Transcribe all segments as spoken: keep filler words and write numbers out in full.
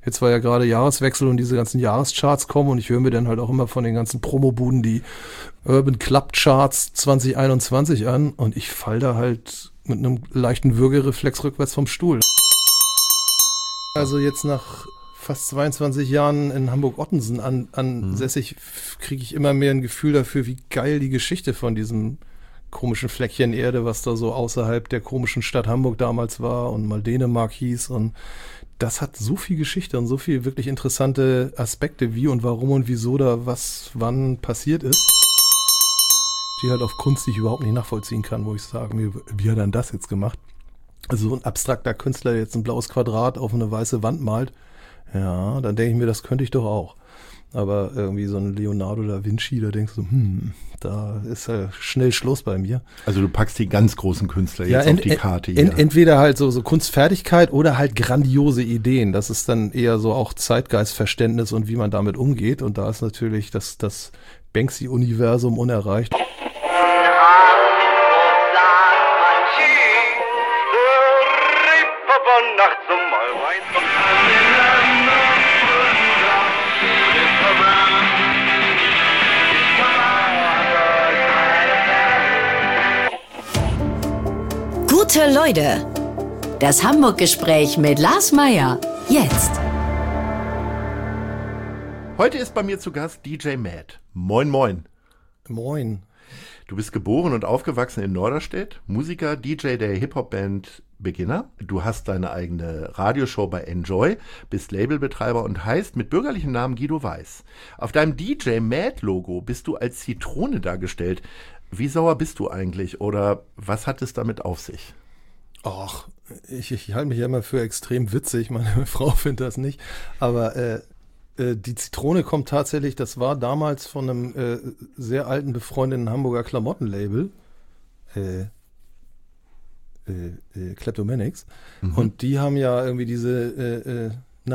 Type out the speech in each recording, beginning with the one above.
Jetzt war ja gerade Jahreswechsel und diese ganzen Jahrescharts kommen und ich höre mir dann halt auch immer von den ganzen Promobuden die Urban Club Charts zwanzig einundzwanzig an und ich fall da halt mit einem leichten Würgereflex rückwärts vom Stuhl. Also jetzt nach fast zweiundzwanzig Jahren in Hamburg-Ottensen an, ansässig, mhm. kriege ich immer mehr ein Gefühl dafür, wie geil die Geschichte von diesem komischen Fleckchen Erde, was da so außerhalb der komischen Stadt Hamburg damals war und mal Dänemark hieß, und das hat so viel Geschichte und so viel wirklich interessante Aspekte, wie und warum und wieso da was wann passiert ist, die halt auf Kunst, die ich überhaupt nicht nachvollziehen kann, wo ich sage mir, wie hat er denn das jetzt gemacht? Also so ein abstrakter Künstler, der jetzt ein blaues Quadrat auf eine weiße Wand malt, ja, dann denke ich mir, das könnte ich doch auch. Aber irgendwie so ein Leonardo da Vinci, da denkst du, hm, da ist ja schnell Schluss bei mir. Also du packst die ganz großen Künstler ja, jetzt ent, auf die Karte hier. Ent, entweder halt so, so Kunstfertigkeit oder halt grandiose Ideen. Das ist dann eher so auch Zeitgeistverständnis und wie man damit umgeht. Und da ist natürlich das, das Banksy-Universum unerreicht. Gute Leute, das Hamburg-Gespräch mit Lars Meyer, jetzt. Heute ist bei mir zu Gast D J Matt. Moin, moin. Moin. Du bist geboren und aufgewachsen in Norderstedt, Musiker, D J der Hip-Hop-Band Beginner. Du hast deine eigene Radioshow bei Enjoy, bist Labelbetreiber und heißt mit bürgerlichem Namen Guido Weiß. Auf deinem D J Matt-Logo bist du als Zitrone dargestellt. Wie sauer bist du eigentlich oder was hat es damit auf sich? Ach, ich, ich halte mich ja immer für extrem witzig. Meine Frau findet das nicht. Aber äh, äh, die Zitrone kommt tatsächlich, das war damals von einem äh, sehr alten, befreundeten Hamburger Klamottenlabel. Äh, äh, äh, Kleptomanics. Mhm. Und die haben ja irgendwie diese äh, äh,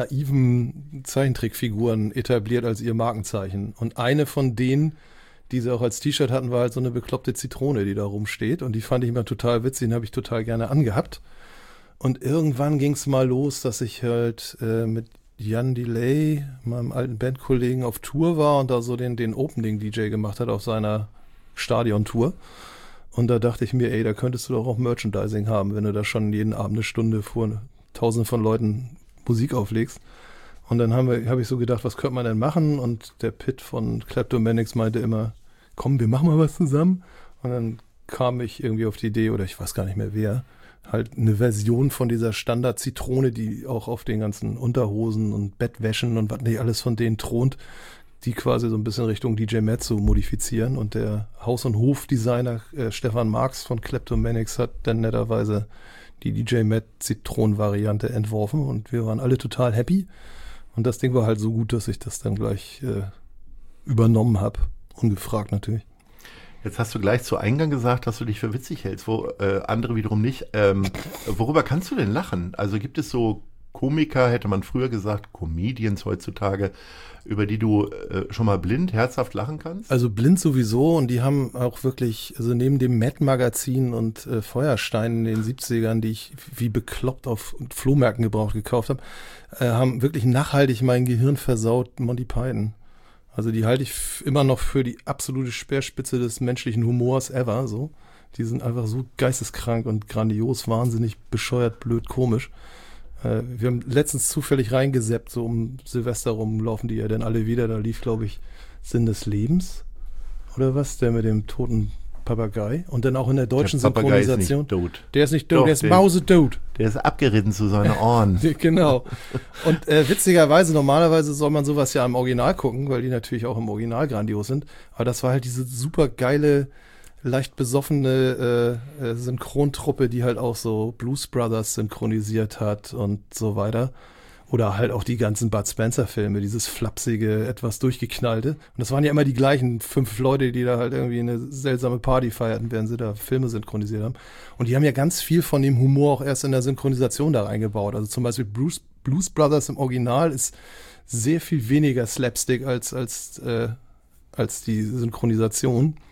naiven Zeichentrickfiguren etabliert als ihr Markenzeichen. Und eine von denen, die sie auch als T-Shirt hatten, war halt so eine bekloppte Zitrone, die da rumsteht. Und die fand ich immer total witzig, den habe ich total gerne angehabt. Und irgendwann ging es mal los, dass ich halt äh, mit Jan Delay, meinem alten Bandkollegen, auf Tour war und da so den, den Opening-D J gemacht hat auf seiner Stadion-Tour. Und da dachte ich mir, ey, da könntest du doch auch Merchandising haben, wenn du da schon jeden Abend eine Stunde vor tausenden von Leuten Musik auflegst. Und dann haben wir, habe ich so gedacht, was könnte man denn machen? Und der Pitt von Kleptomanics meinte immer, komm, wir machen mal was zusammen. Und dann kam ich irgendwie auf die Idee, oder ich weiß gar nicht mehr wer, halt eine Version von dieser Standard-Zitrone, die auch auf den ganzen Unterhosen und Bettwäschen und was nicht alles von denen thront, die quasi so ein bisschen Richtung D J Matt zu modifizieren. Und der Haus- und Hofdesigner äh, Stefan Marx von Kleptomanics hat dann netterweise die D J Matt Zitronen-Variante entworfen und wir waren alle total happy. Und das Ding war halt so gut, dass ich das dann gleich äh, übernommen habe. Ungefragt natürlich. Jetzt hast du gleich zu Eingang gesagt, dass du dich für witzig hältst, wo äh, andere wiederum nicht. Ähm, worüber kannst du denn lachen? Also gibt es so Komiker, hätte man früher gesagt, Comedians heutzutage, über die du äh, schon mal blind, herzhaft lachen kannst? Also blind sowieso, und die haben auch wirklich, also neben dem Mad-Magazin und äh, Feuerstein in den siebzigern, die ich wie bekloppt auf Flohmärkten gebraucht gekauft habe, äh, haben wirklich nachhaltig mein Gehirn versaut, Monty Python. Also die halte ich f- immer noch für die absolute Speerspitze des menschlichen Humors ever, so. Die sind einfach so geisteskrank und grandios, wahnsinnig bescheuert, blöd, komisch. Äh, wir haben letztens zufällig reingeseppt, so um Silvester rum laufen die ja dann alle wieder. Da lief, glaube ich, Sinn des Lebens oder was, der mit dem toten Papagei. Und dann auch in der deutschen der Papagei Synchronisation. Ist nicht tot. Der ist nicht tot, Doch, der ist der mausetot. Der ist abgeritten zu seinen Ohren. Genau. Und äh, witzigerweise, normalerweise soll man sowas ja im Original gucken, weil die natürlich auch im Original grandios sind. Aber das war halt diese super geile, leicht besoffene äh, äh, Synchrontruppe, die halt auch so Blues Brothers synchronisiert hat und so weiter. Oder halt auch die ganzen Bud Spencer-Filme, dieses flapsige, etwas durchgeknallte. Und das waren ja immer die gleichen fünf Leute, die da halt irgendwie eine seltsame Party feierten, während sie da Filme synchronisiert haben. Und die haben ja ganz viel von dem Humor auch erst in der Synchronisation da reingebaut. Also zum Beispiel Bruce, Blues Brothers im Original ist sehr viel weniger Slapstick als, als, äh, als die Synchronisation.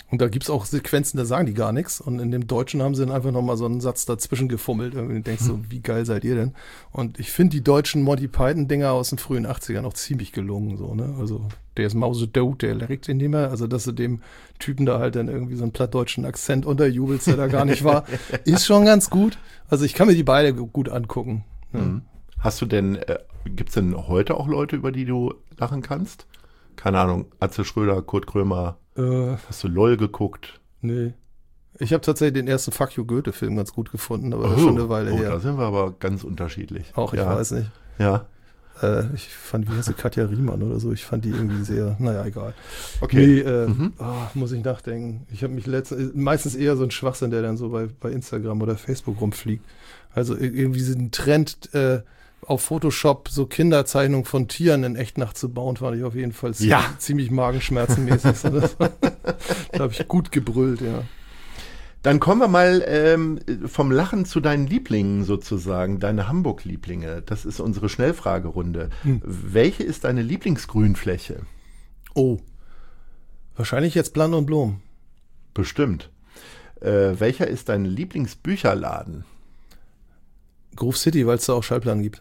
Und da gibt es auch Sequenzen, da sagen die gar nichts. Und in dem Deutschen haben sie dann einfach nochmal so einen Satz dazwischen gefummelt. Und du denkst so, wie geil seid ihr denn? Und ich finde die deutschen Monty Python-Dinger aus den frühen achtzigern auch ziemlich gelungen. So, ne? Also der ist Mausedout, der regt ihn nicht mehr. Also dass du dem Typen da halt dann irgendwie so einen plattdeutschen Akzent unterjubelst, der da gar nicht war, ist schon ganz gut. Also ich kann mir die beide gut angucken. Ne? Mhm. Hast du denn, äh, gibt es denn heute auch Leute, über die du lachen kannst? Keine Ahnung, Atze Schröder, Kurt Krömer. Äh, Hast du LOL geguckt? Nee. Ich habe tatsächlich den ersten Fuck You Goethe-Film ganz gut gefunden, aber das Oh, ist schon eine Weile oh, her. da sind wir aber ganz unterschiedlich. Auch, ich ja. weiß nicht. Ja. Äh, ich fand, wie heißt sie, Katja Riemann oder so, ich fand die irgendwie sehr, naja, egal. Okay. Nee, äh, Mhm. oh, muss ich nachdenken. Ich habe mich letztens, meistens eher so ein Schwachsinn, der dann so bei, bei Instagram oder Facebook rumfliegt. Also irgendwie diesen Trend, äh, auf Photoshop so Kinderzeichnungen von Tieren in echt nachzubauen, fand ich auf jeden Fall ziemlich, Ja. ziemlich magenschmerzenmäßig. So, das war- da habe ich gut gebrüllt, ja. Dann kommen wir mal ähm, vom Lachen zu deinen Lieblingen sozusagen, deine Hamburg-Lieblinge. Das ist unsere Schnellfragerunde. Hm. Welche ist deine Lieblingsgrünfläche? Oh, wahrscheinlich jetzt Plan und Blom. Bestimmt. Äh, welcher ist dein Lieblingsbücherladen? Grove City, weil es da auch Schallplatten gibt.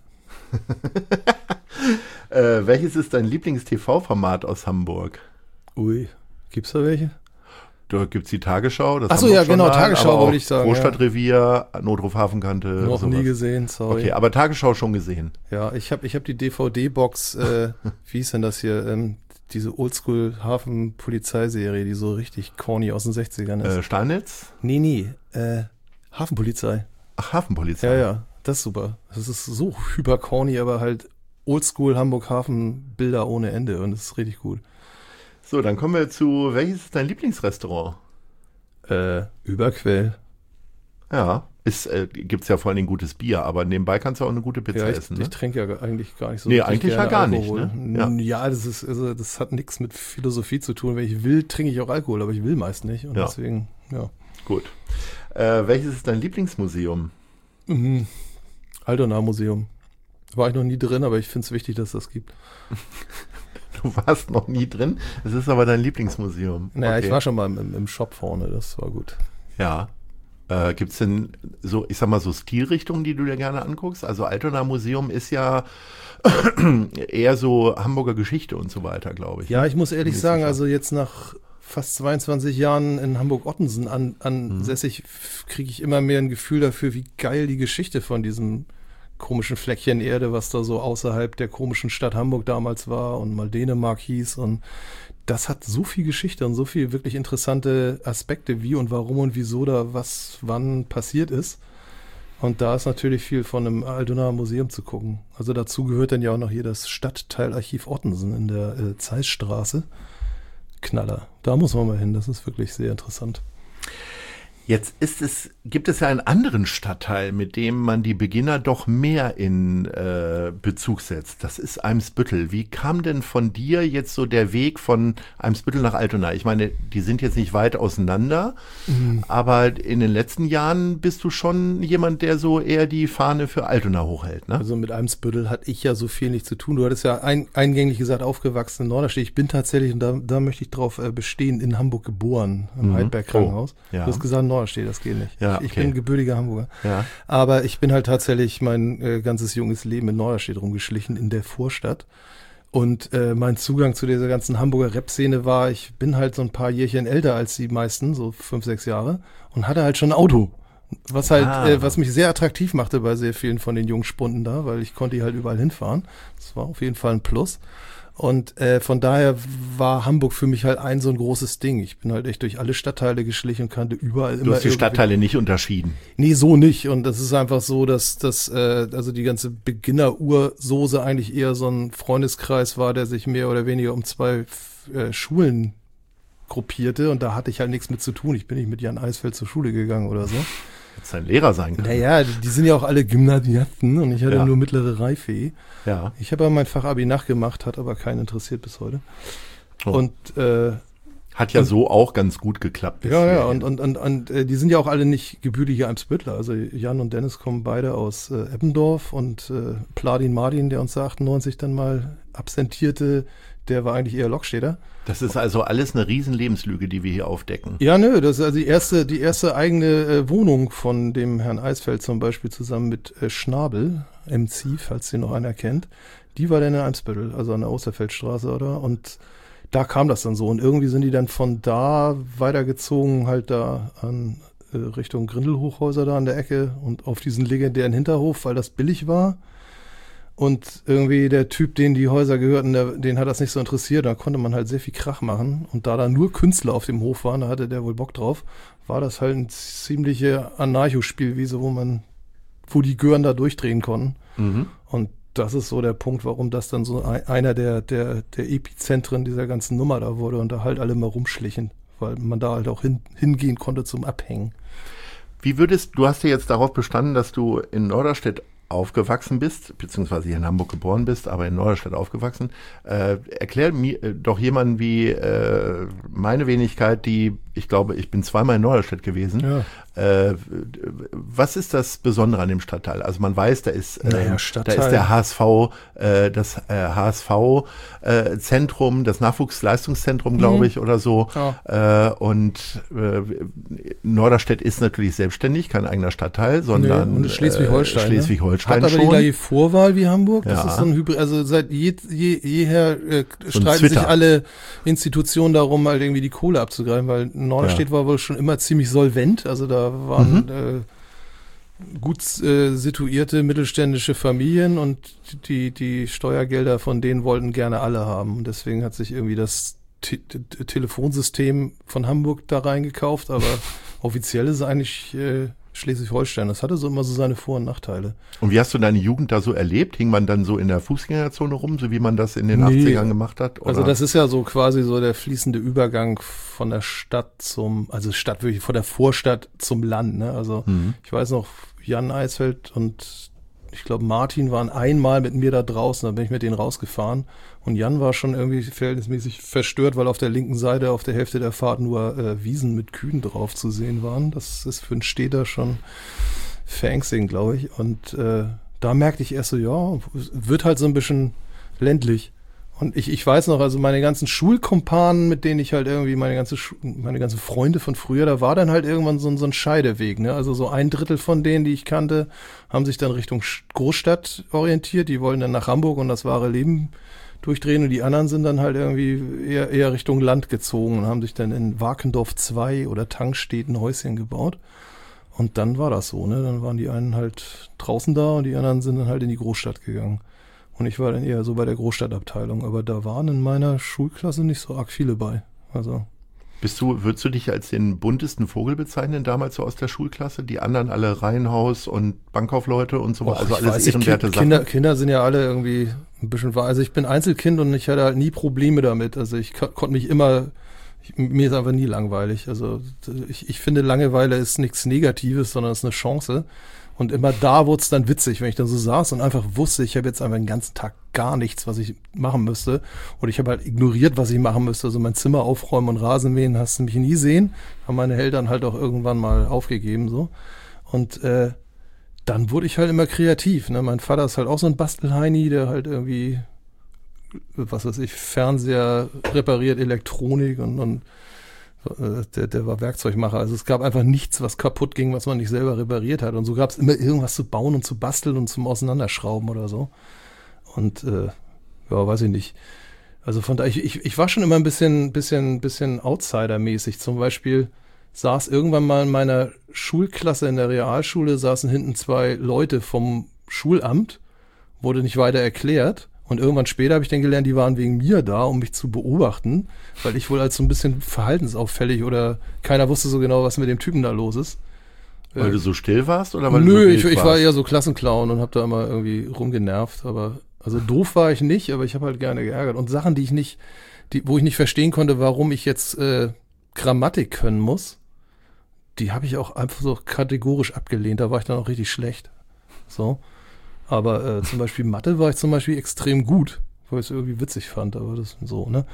Äh, welches ist dein Lieblings-T V-Format aus Hamburg? Ui, gibt's da welche? Da gibt es die Tagesschau. Das Ach so, ja, genau, Hamburg-Journal, Tagesschau aber auch wollte ich sagen, Großstadtrevier, Notruf Hafenkante. Noch sowas. nie gesehen, sorry. Okay, aber Tagesschau schon gesehen. Ja, ich habe ich hab die D V D-Box, äh, wie hieß denn das hier, ähm, diese Oldschool-Hafen-Polizeiserie, die so richtig corny aus den sechzigern ist. Äh, Steinitz? nee, nee, äh, Hafenpolizei. Ach, Hafenpolizei. Ja, ja, das ist super. Das ist so hyper corny, aber halt Oldschool Hamburg-Hafen-Bilder ohne Ende und das ist richtig gut. So, dann kommen wir zu, welches ist dein Lieblingsrestaurant? Äh, Überquell. Ja, ist, äh, gibt's ja vor allen Dingen gutes Bier, aber nebenbei kannst du auch eine gute Pizza Ja, ich, essen, ne? ich trinke ja eigentlich gar nicht so Nee, richtig eigentlich ja gerne gar nicht, Alkohol. ne? Ja. Ja, das ist, also das hat nichts mit Philosophie zu tun. Wenn ich will, trinke ich auch Alkohol, aber ich will meist nicht. Und Ja. deswegen, ja. Gut. Äh, welches ist dein Lieblingsmuseum? Mhm. Altona Museum. War ich noch nie drin, aber ich finde es wichtig, dass es das gibt. Du warst noch nie drin, es ist aber dein Lieblingsmuseum. Naja, Okay. ich war schon mal im, im Shop vorne, das war gut. Ja. Äh, gibt's denn so, ich sag mal, so Stilrichtungen, die du dir gerne anguckst? Also Altona Museum ist ja eher so Hamburger Geschichte und so weiter, glaube ich. Ja, ich muss ehrlich Nicht sagen, sicher. also jetzt nach fast zweiundzwanzig Jahren in Hamburg-Ottensen an, ansässig, Mhm. kriege ich immer mehr ein Gefühl dafür, wie geil die Geschichte von diesem komischen Fleckchen Erde, was da so außerhalb der komischen Stadt Hamburg damals war und mal Dänemark hieß, und das hat so viel Geschichte und so viel wirklich interessante Aspekte, wie und warum und wieso da was wann passiert ist. Und da ist natürlich viel von einem Altonaer Museum zu gucken. Also dazu gehört dann ja auch noch hier das Stadtteilarchiv Ottensen in der äh, Zeissstraße. Knaller. Da muss man mal hin, das ist wirklich sehr interessant. Jetzt ist es, gibt es ja einen anderen Stadtteil, mit dem man die Beginner doch mehr in äh, Bezug setzt. Das ist Eimsbüttel. Wie kam denn von dir jetzt so der Weg von Eimsbüttel nach Altona? Ich meine, die sind jetzt nicht weit auseinander, Mhm. aber in den letzten Jahren bist du schon jemand, der so eher die Fahne für Altona hochhält, ne? Also mit Eimsbüttel hatte ich ja so viel nicht zu tun. Du hattest ja ein, eingänglich gesagt, aufgewachsen in Norderstedt. Ich bin tatsächlich, und da, da möchte ich drauf äh, bestehen, in Hamburg geboren, im Mhm. Heidberg Krankenhaus. Oh, ja. Du hast gesagt Norderstedt, das geht nicht. Ja, ich, ich okay. bin gebürtiger Hamburger. Ja. Aber ich bin halt tatsächlich mein äh, ganzes junges Leben in Norderstedt rumgeschlichen, in der Vorstadt. Und äh, mein Zugang zu dieser ganzen Hamburger Rap-Szene war, ich bin halt so ein paar Jährchen älter als die meisten, so fünf, sechs Jahre, und hatte halt schon ein Auto. Was halt, Ah. äh, was mich sehr attraktiv machte bei sehr vielen von den jungen Spunden da, weil ich konnte die halt überall hinfahren. Das war auf jeden Fall ein Plus. Und äh, von daher war Hamburg für mich halt ein so ein großes Ding. Ich bin halt echt durch alle Stadtteile geschlichen und kannte überall immer Du hast die irgendwie- Stadtteile nicht unterschieden. Nee, so nicht. Und das ist einfach so, dass das, äh, also die ganze Beginner-Ursoße eigentlich eher so ein Freundeskreis war, der sich mehr oder weniger um zwei äh, Schulen gruppierte. Und da hatte ich halt nichts mit zu tun. Ich bin nicht mit Jan Eisfeld zur Schule gegangen oder so. Hättest ein Lehrer sein können. Naja, die, die sind ja auch alle Gymnasiasten und ich hatte Ja. nur mittlere Reife. Ja. Ich habe aber mein Fachabi nachgemacht, hat aber keinen interessiert bis heute. Oh. Und äh, Hat ja und, so auch ganz gut geklappt. Ja, ja, und, und, und, und äh, die sind ja auch alle nicht gebürtige Eimsbüttler. Also Jan und Dennis kommen beide aus äh, Eppendorf und äh, Pladin Martin, der uns da achtundneunzig dann mal absentierte, der war eigentlich eher Lokstädter. Das ist also alles eine riesen Lebenslüge, die wir hier aufdecken. Ja, nö, das ist also die erste, die erste eigene äh, Wohnung von dem Herrn Eisfeld zum Beispiel zusammen mit äh, Schnabel, M C, falls den noch einer kennt. Die war dann in Eimsbüttel, also an der Osterfeldstraße, oder? Und da kam das dann so. Und irgendwie sind die dann von da weitergezogen, halt da an äh, Richtung Grindelhochhäuser da an der Ecke und auf diesen legendären Hinterhof, weil das billig war. Und irgendwie der Typ, den die Häuser gehörten, der, den hat das nicht so interessiert. Da konnte man halt sehr viel Krach machen. Und da da nur Künstler auf dem Hof waren, da hatte der wohl Bock drauf, war das halt eine ziemliche Anarcho-Spielwiese, wo man, wo die Gören da durchdrehen konnten. Mhm. Und das ist so der Punkt, warum das dann so ein, einer der, der, der Epizentren dieser ganzen Nummer da wurde und da halt alle mal rumschlichen, weil man da halt auch hin, hingehen konnte zum Abhängen. Wie würdest, du hast ja jetzt darauf bestanden, dass du in Norderstedt aufgewachsen bist, beziehungsweise hier in Hamburg geboren bist, aber in Norderstedt aufgewachsen. Äh, erklär mir äh, doch jemanden wie äh, meine Wenigkeit, die, ich glaube, ich bin zweimal in Norderstedt gewesen. Ja. Äh, was ist das Besondere an dem Stadtteil? Also man weiß, da ist, äh, naja, da ist der H S V, äh, das äh, H S V-Zentrum, äh, das Nachwuchsleistungszentrum, glaube mhm. ich, oder so. Ja. Äh, und äh, Norderstedt ist natürlich selbstständig, kein eigener Stadtteil, sondern nee, und Schleswig-Holstein. Äh, Schleswig-Holstein Hat aber schon. die gleiche Vorwahl wie Hamburg. Das ja. ist so ein Hybrid. Also seit je, je, jeher äh, so streiten sich alle Institutionen darum, halt irgendwie die Kohle abzugreifen, weil Norderstedt ja. war wohl schon immer ziemlich solvent. Also da waren mhm. äh, gut äh, situierte mittelständische Familien und die, die Steuergelder von denen wollten gerne alle haben. Und deswegen hat sich irgendwie das Te- Te- Telefonsystem von Hamburg da reingekauft, aber offiziell ist es eigentlich äh, Schleswig-Holstein. Das hatte so immer so seine Vor- und Nachteile. Und wie hast du deine Jugend da so erlebt? Hing man dann so in der Fußgängerzone rum, so wie man das in den nee. achtzigern gemacht hat? Oder? Also das ist ja so quasi so der fließende Übergang von der Stadt zum, also Stadt wirklich von der Vorstadt zum Land. Ne? Also mhm. ich weiß noch, Jan Eisfeld und ich glaube Martin waren einmal mit mir da draußen, da bin ich mit denen rausgefahren. Und Jan war schon irgendwie verhältnismäßig verstört, weil auf der linken Seite auf der Hälfte der Fahrt nur äh, Wiesen mit Kühen drauf zu sehen waren. Das ist für einen Städter schon verängstigend, glaube ich. Und äh, da merkte ich erst so, ja, wird halt so ein bisschen ländlich. Und ich, ich weiß noch, also meine ganzen Schulkumpanen, mit denen ich halt irgendwie, meine ganze Schu- meine ganzen Freunde von früher, da war dann halt irgendwann so, so ein Scheideweg. Ne? Also so ein Drittel von denen, die ich kannte, haben sich dann Richtung Großstadt orientiert. Die wollen dann nach Hamburg und das wahre Leben durchdrehen und die anderen sind dann halt irgendwie eher, eher Richtung Land gezogen und haben sich dann in Wakendorf zwei oder Tankstedt ein Häuschen gebaut. Und dann war das so, ne? Dann waren die einen halt draußen da und die anderen sind dann halt in die Großstadt gegangen. Und ich war dann eher so bei der Großstadtabteilung, aber da waren in meiner Schulklasse nicht so arg viele bei. Also Bist du, würdest du dich als den buntesten Vogel bezeichnen, damals so aus der Schulklasse? Die anderen alle Reihenhaus und Bankkaufleute und so weiter, also alles weiß, ehrenwerte Sachen? Kinder, Kinder sind ja alle irgendwie ein bisschen, also ich bin Einzelkind und ich hatte halt nie Probleme damit. Also ich ko- konnte mich immer, ich, mir ist einfach nie langweilig. Also ich, ich finde, Langeweile ist nichts Negatives, sondern es ist eine Chance. Und immer da wurde es dann witzig, wenn ich dann so saß und einfach wusste, ich habe jetzt einfach den ganzen Tag gar nichts, was ich machen müsste. Und ich habe halt ignoriert, was ich machen müsste. Also mein Zimmer aufräumen und Rasenmähen hast du mich nie sehen. Haben meine Eltern halt auch irgendwann mal aufgegeben so. Und äh, dann wurde ich halt immer kreativ. Ne? Mein Vater ist halt auch so ein Bastelheini, der halt irgendwie, was weiß ich, Fernseher repariert, Elektronik und, und Der, der war Werkzeugmacher. Also es gab einfach nichts, was kaputt ging, was man nicht selber repariert hat. Und so gab es immer irgendwas zu bauen und zu basteln und zum Auseinanderschrauben oder so. Und äh, ja, weiß ich nicht. Also von daher, ich, ich, ich war schon immer ein bisschen, bisschen, bisschen Outsider-mäßig. Zum Beispiel saß irgendwann mal in meiner Schulklasse in der Realschule, saßen hinten zwei Leute vom Schulamt, wurde nicht weiter erklärt. Und irgendwann später habe ich dann gelernt, die waren wegen mir da, um mich zu beobachten, weil ich wohl als so ein bisschen verhaltensauffällig oder keiner wusste so genau, was mit dem Typen da los ist. Weil äh, du so still warst oder weil nö, du so ich, ich warst? war eher so Klassenclown und habe da immer irgendwie rumgenervt. Aber also doof war ich nicht, aber ich habe halt gerne geärgert. Und Sachen, die ich nicht, die, wo ich nicht verstehen konnte, warum ich jetzt äh, Grammatik können muss, die habe ich auch einfach so kategorisch abgelehnt. Da war ich dann auch richtig schlecht. So. Aber äh, zum Beispiel Mathe war ich zum Beispiel extrem gut, weil ich es irgendwie witzig fand, aber das so, ne?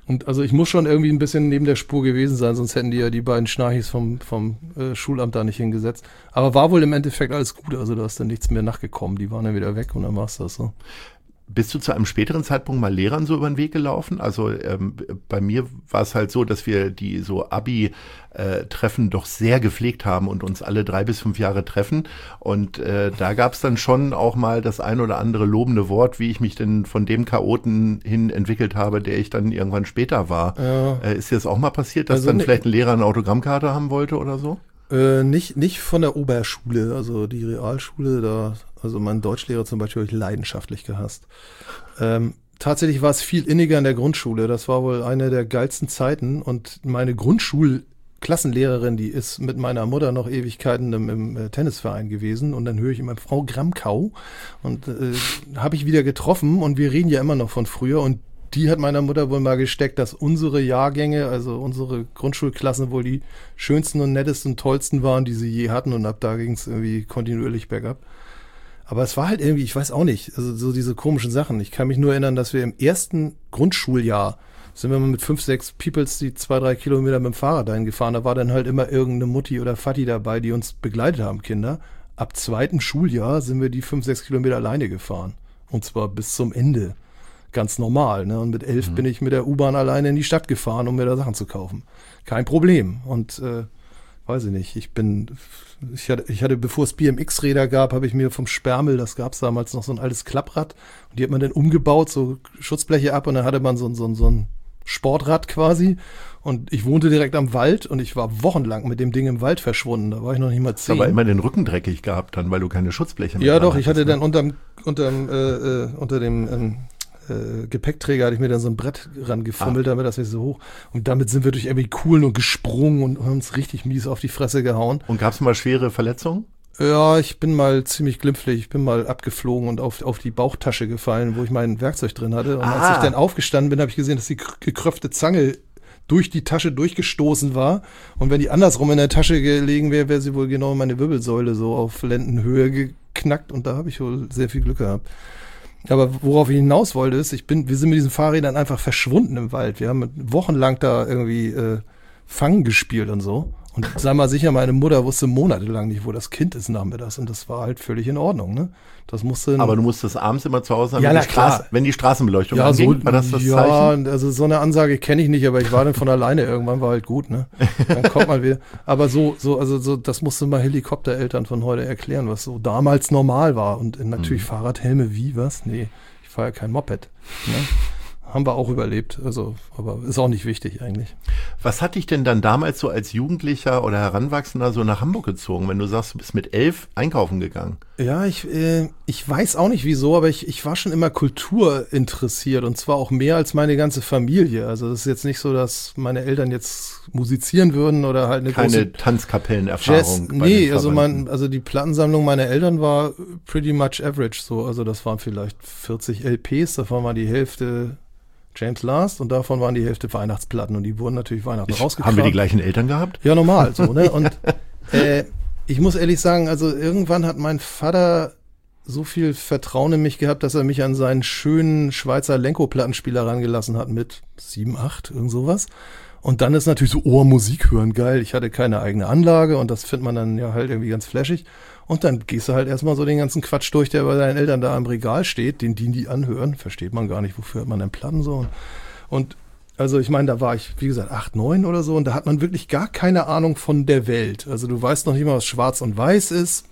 Und also ich muss schon irgendwie ein bisschen neben der Spur gewesen sein, sonst hätten die ja die beiden Schnarchis vom, vom äh, Schulamt da nicht hingesetzt. Aber war wohl im Endeffekt alles gut, also da ist dann nichts mehr nachgekommen. Die waren dann wieder weg und dann war es das so. Bist du zu einem späteren Zeitpunkt mal Lehrern so über den Weg gelaufen? Also ähm, bei mir war es halt so, dass wir die so Abi-Treffen doch sehr gepflegt haben und uns alle drei bis fünf Jahre treffen. Und äh, da gab es dann schon auch mal das ein oder andere lobende Wort, wie ich mich denn von dem Chaoten hin entwickelt habe, der ich dann irgendwann später war. Ja. Äh, ist dir das auch mal passiert, dass also dann ne, vielleicht ein Lehrer eine Autogrammkarte haben wollte oder so? Äh, nicht, nicht von der Oberschule, also die Realschule, da, also mein Deutschlehrer zum Beispiel habe ich leidenschaftlich gehasst. Ähm, tatsächlich war es viel inniger in der Grundschule, das war wohl eine der geilsten Zeiten und meine Grundschulklassenlehrerin, die ist mit meiner Mutter noch Ewigkeiten im, im äh, Tennisverein gewesen und dann höre ich immer Frau Gramkau und äh, habe ich wieder getroffen und wir reden ja immer noch von früher und die hat meiner Mutter wohl mal gesteckt, dass unsere Jahrgänge, also unsere Grundschulklassen wohl die schönsten und nettesten und tollsten waren, die sie je hatten und ab da ging es irgendwie kontinuierlich bergab. Aber es war halt irgendwie, ich weiß auch nicht, also so diese komischen Sachen. Ich kann mich nur erinnern, dass wir im ersten Grundschuljahr sind wir mal mit fünf, sechs Peoples die zwei, drei Kilometer mit dem Fahrrad dahin gefahren. Da war dann halt immer irgendeine Mutti oder Vati dabei, die uns begleitet haben, Kinder. Ab zweiten Schuljahr sind wir die fünf, sechs Kilometer alleine gefahren. Und zwar bis zum Ende. Ganz normal, ne? Und mit elf mhm. bin ich mit der U-Bahn alleine in die Stadt gefahren, um mir da Sachen zu kaufen. Kein Problem. Und äh, weiß ich nicht, ich bin, ich hatte, ich hatte, bevor es B M X-Räder gab, habe ich mir vom Sperrmüll, das gab es damals noch, so ein altes Klapprad. Und die hat man dann umgebaut, so Schutzbleche ab und dann hatte man so, so, so ein Sportrad quasi. Und ich wohnte direkt am Wald und ich war wochenlang mit dem Ding im Wald verschwunden. Da war ich noch nicht mal zehn. Aber immer den Rücken dreckig gehabt dann, weil du keine Schutzbleche mehr Ja doch, hattest, ich hatte ne? dann unterm, unterm, äh, äh, unter dem ähm, Äh, Gepäckträger hatte ich mir dann so ein Brett rangefummelt, ah. damit das nicht so hoch. Und damit sind wir durch irgendwie Kuhlen und gesprungen und haben uns richtig mies auf die Fresse gehauen. Und gab es mal schwere Verletzungen? Ja, ich bin mal ziemlich glimpflich. Ich bin mal abgeflogen und auf, auf die Bauchtasche gefallen, wo ich mein Werkzeug drin hatte. Und ah. als ich dann aufgestanden bin, habe ich gesehen, dass die gekröpfte Zange durch die Tasche durchgestoßen war. Und wenn die andersrum in der Tasche gelegen wäre, wäre sie wohl genau in meine Wirbelsäule so auf Lendenhöhe geknackt. Und da habe ich wohl sehr viel Glück gehabt. Aber worauf ich hinaus wollte, ist, ich bin, wir sind mit diesen Fahrrädern einfach verschwunden im Wald. Wir haben wochenlang da irgendwie äh, Fangen gespielt und so. Und sei mal sicher, meine Mutter wusste monatelang nicht, wo das Kind ist nachmittags. Und das war halt völlig in Ordnung, ne? Das musste. Aber du musstest abends immer zu Hause sein, ja, wenn, na, die Straße, wenn die Straßenbeleuchtung ja, anging, so, war das das ja, Zeichen? Ja, also so eine Ansage kenne ich nicht, aber ich war dann von alleine. Irgendwann war halt gut, ne? Dann kommt man wieder. Aber so, so, also so, das musste mal Helikoptereltern von heute erklären, was so damals normal war. Und natürlich mhm. Fahrradhelme, wie, was? Nee. Ich fahre ja kein Moped. Ne? Haben wir auch überlebt, also, aber ist auch nicht wichtig eigentlich. Was hat dich denn dann damals so als Jugendlicher oder Heranwachsender so nach Hamburg gezogen, wenn du sagst, du bist mit elf einkaufen gegangen? Ja, ich, äh, ich weiß auch nicht wieso, aber ich, ich war schon immer Kultur interessiert und zwar auch mehr als meine ganze Familie. Also das ist jetzt nicht so, dass meine Eltern jetzt musizieren würden oder halt eine Keine große Tanzkapellenerfahrung. Nee, also man, also die Plattensammlung meiner Eltern war pretty much average so. Also das waren vielleicht vierzig L Ps, davon war die Hälfte James Last und davon waren die Hälfte Weihnachtsplatten und die wurden natürlich Weihnachten ich, rausgekramt. Haben wir die gleichen Eltern gehabt? Ja, normal so, ne? Und äh, ich muss ehrlich sagen, also irgendwann hat mein Vater so viel Vertrauen in mich gehabt, dass er mich an seinen schönen Schweizer Lenko-Plattenspieler rangelassen hat mit sieben, acht, irgend sowas. Und dann ist natürlich so, oh, Musik hören, geil. Ich hatte keine eigene Anlage und das findet man dann ja halt irgendwie ganz flashig. Und dann gehst du halt erstmal so den ganzen Quatsch durch, der bei deinen Eltern da am Regal steht, den die, die anhören. Versteht man gar nicht, wofür hat man denn Platten so. Und also ich meine, da war ich, wie gesagt, acht, neun oder so und da hat man wirklich gar keine Ahnung von der Welt. Also du weißt noch nicht mal, was Schwarz und Weiß ist,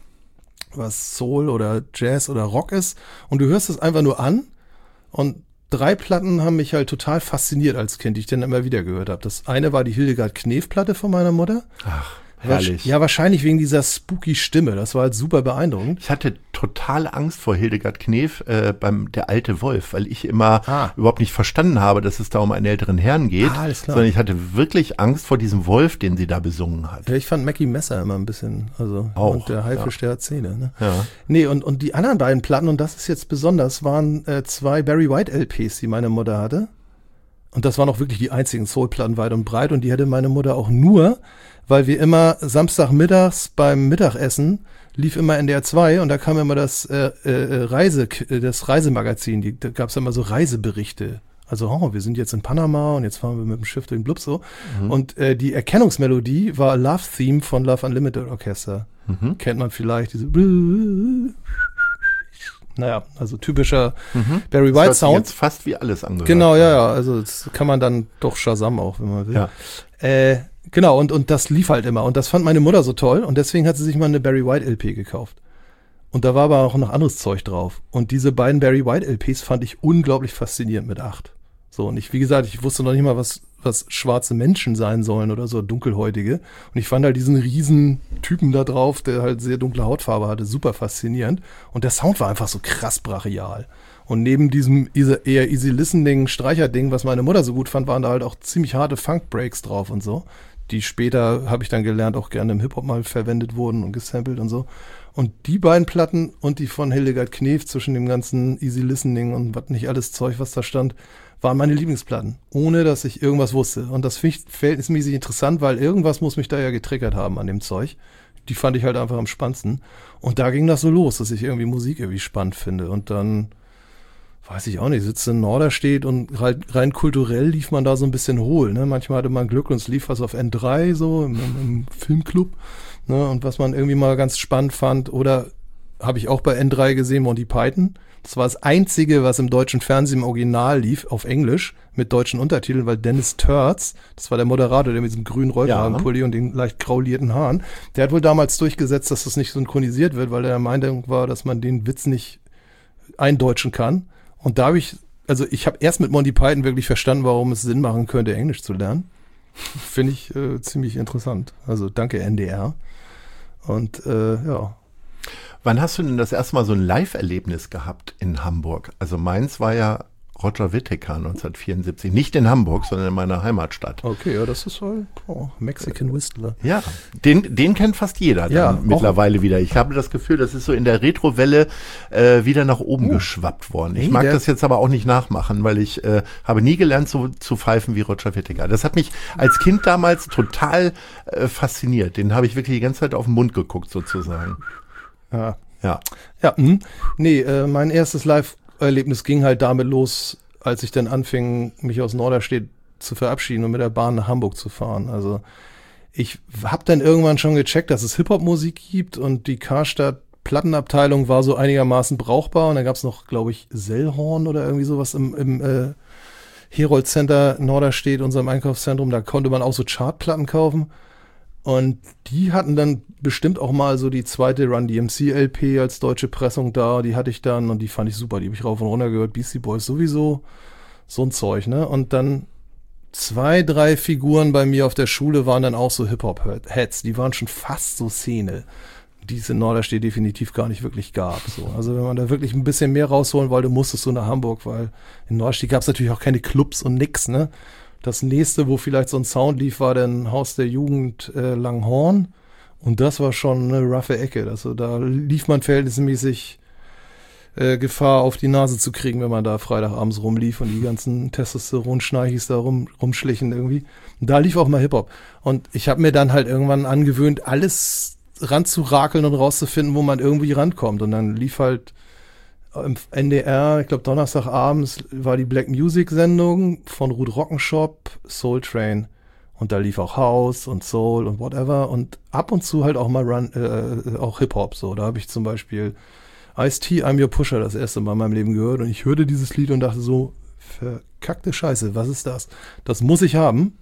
was Soul oder Jazz oder Rock ist. Und du hörst es einfach nur an und drei Platten haben mich halt total fasziniert als Kind, die ich dann immer wieder gehört habe. Das eine war die Hildegard Knef-Platte von meiner Mutter. Ach, herrlich. Ja, wahrscheinlich wegen dieser spooky Stimme. Das war halt super beeindruckend. Ich hatte total Angst vor Hildegard Knef äh, beim Der alte Wolf, weil ich immer ah. überhaupt nicht verstanden habe, dass es da um einen älteren Herrn geht, ah, alles klar. sondern ich hatte wirklich Angst vor diesem Wolf, den sie da besungen hat. Ja, ich fand Mackie Messer immer ein bisschen, also auch, und der Haifisch, ja. der hat Zähne. Ne? Ja. Nee, und, und die anderen beiden Platten, und das ist jetzt besonders, waren äh, zwei Barry White L Ps, die meine Mutter hatte. Und das waren auch wirklich die einzigen Soul-Platten weit und breit. Und die hatte meine Mutter auch nur, weil wir immer Samstagmittags beim Mittagessen lief immer N D R zwei und da kam immer das äh, äh, Reise, das Reisemagazin. Die, da gab es immer so Reiseberichte. Also, oh, wir sind jetzt in Panama und jetzt fahren wir mit dem Schiff durch den Blub so. Mhm. Und äh, die Erkennungsmelodie war Love Theme von Love Unlimited Orchestra. Mhm. Kennt man vielleicht, diese naja, also typischer mhm. Barry White Sound. Jetzt fast wie alles angehört. Genau, ja, ja, also das kann man dann doch Shazam auch, wenn man will. Ja. Äh, genau, und, und das lief halt immer und das fand meine Mutter so toll und deswegen hat sie sich mal eine Barry White L P gekauft. Und da war aber auch noch anderes Zeug drauf. Und diese beiden Barry White L Ps fand ich unglaublich faszinierend mit acht. So, und ich, wie gesagt, ich wusste noch nicht mal, was, was schwarze Menschen sein sollen oder so, dunkelhäutige. Und ich fand halt diesen riesen Typen da drauf, der halt sehr dunkle Hautfarbe hatte, super faszinierend. Und der Sound war einfach so krass brachial. Und neben diesem eher easy listening Streicherding, was meine Mutter so gut fand, waren da halt auch ziemlich harte Funk-Breaks drauf und so. Die später, habe ich dann gelernt, auch gerne im Hip-Hop mal verwendet wurden und gesampelt und so. Und die beiden Platten und die von Hildegard Knef zwischen dem ganzen Easy Listening und was nicht alles Zeug, was da stand, waren meine Lieblingsplatten, ohne dass ich irgendwas wusste. Und das finde ich verhältnismäßig interessant, weil irgendwas muss mich da ja getriggert haben an dem Zeug. Die fand ich halt einfach am spannendsten. Und da ging das so los, dass ich irgendwie Musik irgendwie spannend finde. Und dann, weiß ich auch nicht, sitzt in Norderstedt und rein, rein kulturell lief man da so ein bisschen hohl. Ne? Manchmal hatte man Glück und es lief was auf N drei, so im, im Filmclub. Ne? Und was man irgendwie mal ganz spannend fand. Oder habe ich auch bei N drei gesehen, Monty Python. Das war das Einzige, was im deutschen Fernsehen im Original lief, auf Englisch, mit deutschen Untertiteln, weil Dennis Turz, das war der Moderator, der mit diesem grünen Rollkragenpulli ja. und den leicht graulierten Haaren, der hat wohl damals durchgesetzt, dass das nicht synchronisiert wird, weil er der Meinung war, dass man den Witz nicht eindeutschen kann. Und da habe ich, also ich habe erst mit Monty Python wirklich verstanden, warum es Sinn machen könnte, Englisch zu lernen. Finde ich äh, ziemlich interessant. Also danke N D R. Und äh, ja. Wann hast du denn das erste Mal so ein Live-Erlebnis gehabt in Hamburg? Also meins war ja Roger Whittaker neunzehnhundertvierundsiebzig. Nicht in Hamburg, sondern in meiner Heimatstadt. Okay, ja, das ist halt oh, Mexican Whistler. Ja, den, den kennt fast jeder dann ja, mittlerweile wieder. Ich habe das Gefühl, das ist so in der Retrowelle äh, wieder nach oben oh. geschwappt worden. Ich nee, mag das jetzt aber auch nicht nachmachen, weil ich äh, habe nie gelernt so zu pfeifen wie Roger Whittaker. Das hat mich als Kind damals total äh, fasziniert. Den habe ich wirklich die ganze Zeit auf den Mund geguckt sozusagen. Ja. Ja. Ja, mh. Nee, äh, mein erstes Live-Erlebnis ging halt damit los, als ich dann anfing, mich aus Norderstedt zu verabschieden und mit der Bahn nach Hamburg zu fahren. Also ich habe dann irgendwann schon gecheckt, dass es Hip-Hop-Musik gibt und die Karstadt Plattenabteilung war so einigermaßen brauchbar und dann gab es noch, glaube ich, Sellhorn oder irgendwie sowas im, im äh, Herold Center Norderstedt, unserem Einkaufszentrum. Da konnte man auch so Chartplatten kaufen. Und die hatten dann bestimmt auch mal so die zweite Run D M C L P als deutsche Pressung da. Die hatte ich dann und die fand ich super. Die habe ich rauf und runter gehört. Beastie Boys sowieso. So ein Zeug, ne? Und dann zwei, drei Figuren bei mir auf der Schule waren dann auch so Hip-Hop-Heads. Die waren schon fast so Szene, die es in Norderstedt definitiv gar nicht wirklich gab. So. Also wenn man da wirklich ein bisschen mehr rausholen wollte, musstest du nach Hamburg, weil in Norderstedt gab es natürlich auch keine Clubs und nix, ne? Das nächste, wo vielleicht so ein Sound lief, war dann Haus der Jugend äh, Langhorn. Und das war schon eine roughe Ecke. Also da lief man verhältnismäßig äh, Gefahr, auf die Nase zu kriegen, wenn man da Freitagabends rumlief und die ganzen Testosteron-Schnarchis da rum, rumschlichen irgendwie. Und da lief auch mal Hip-Hop. Und ich habe mir dann halt irgendwann angewöhnt, alles ranzurakeln und rauszufinden, wo man irgendwie rankommt. Und dann lief halt im N D R, ich glaube Donnerstagabends war die Black Music Sendung von Ruth Rockenshop, Soul Train. Und da lief auch House und Soul und whatever. Und ab und zu halt auch mal Run, äh, auch Hip-Hop. So, da habe ich zum Beispiel Ice-T, I'm Your Pusher das erste Mal in meinem Leben gehört. Und ich hörte dieses Lied und dachte so, verkackte Scheiße, was ist das? Das muss ich haben.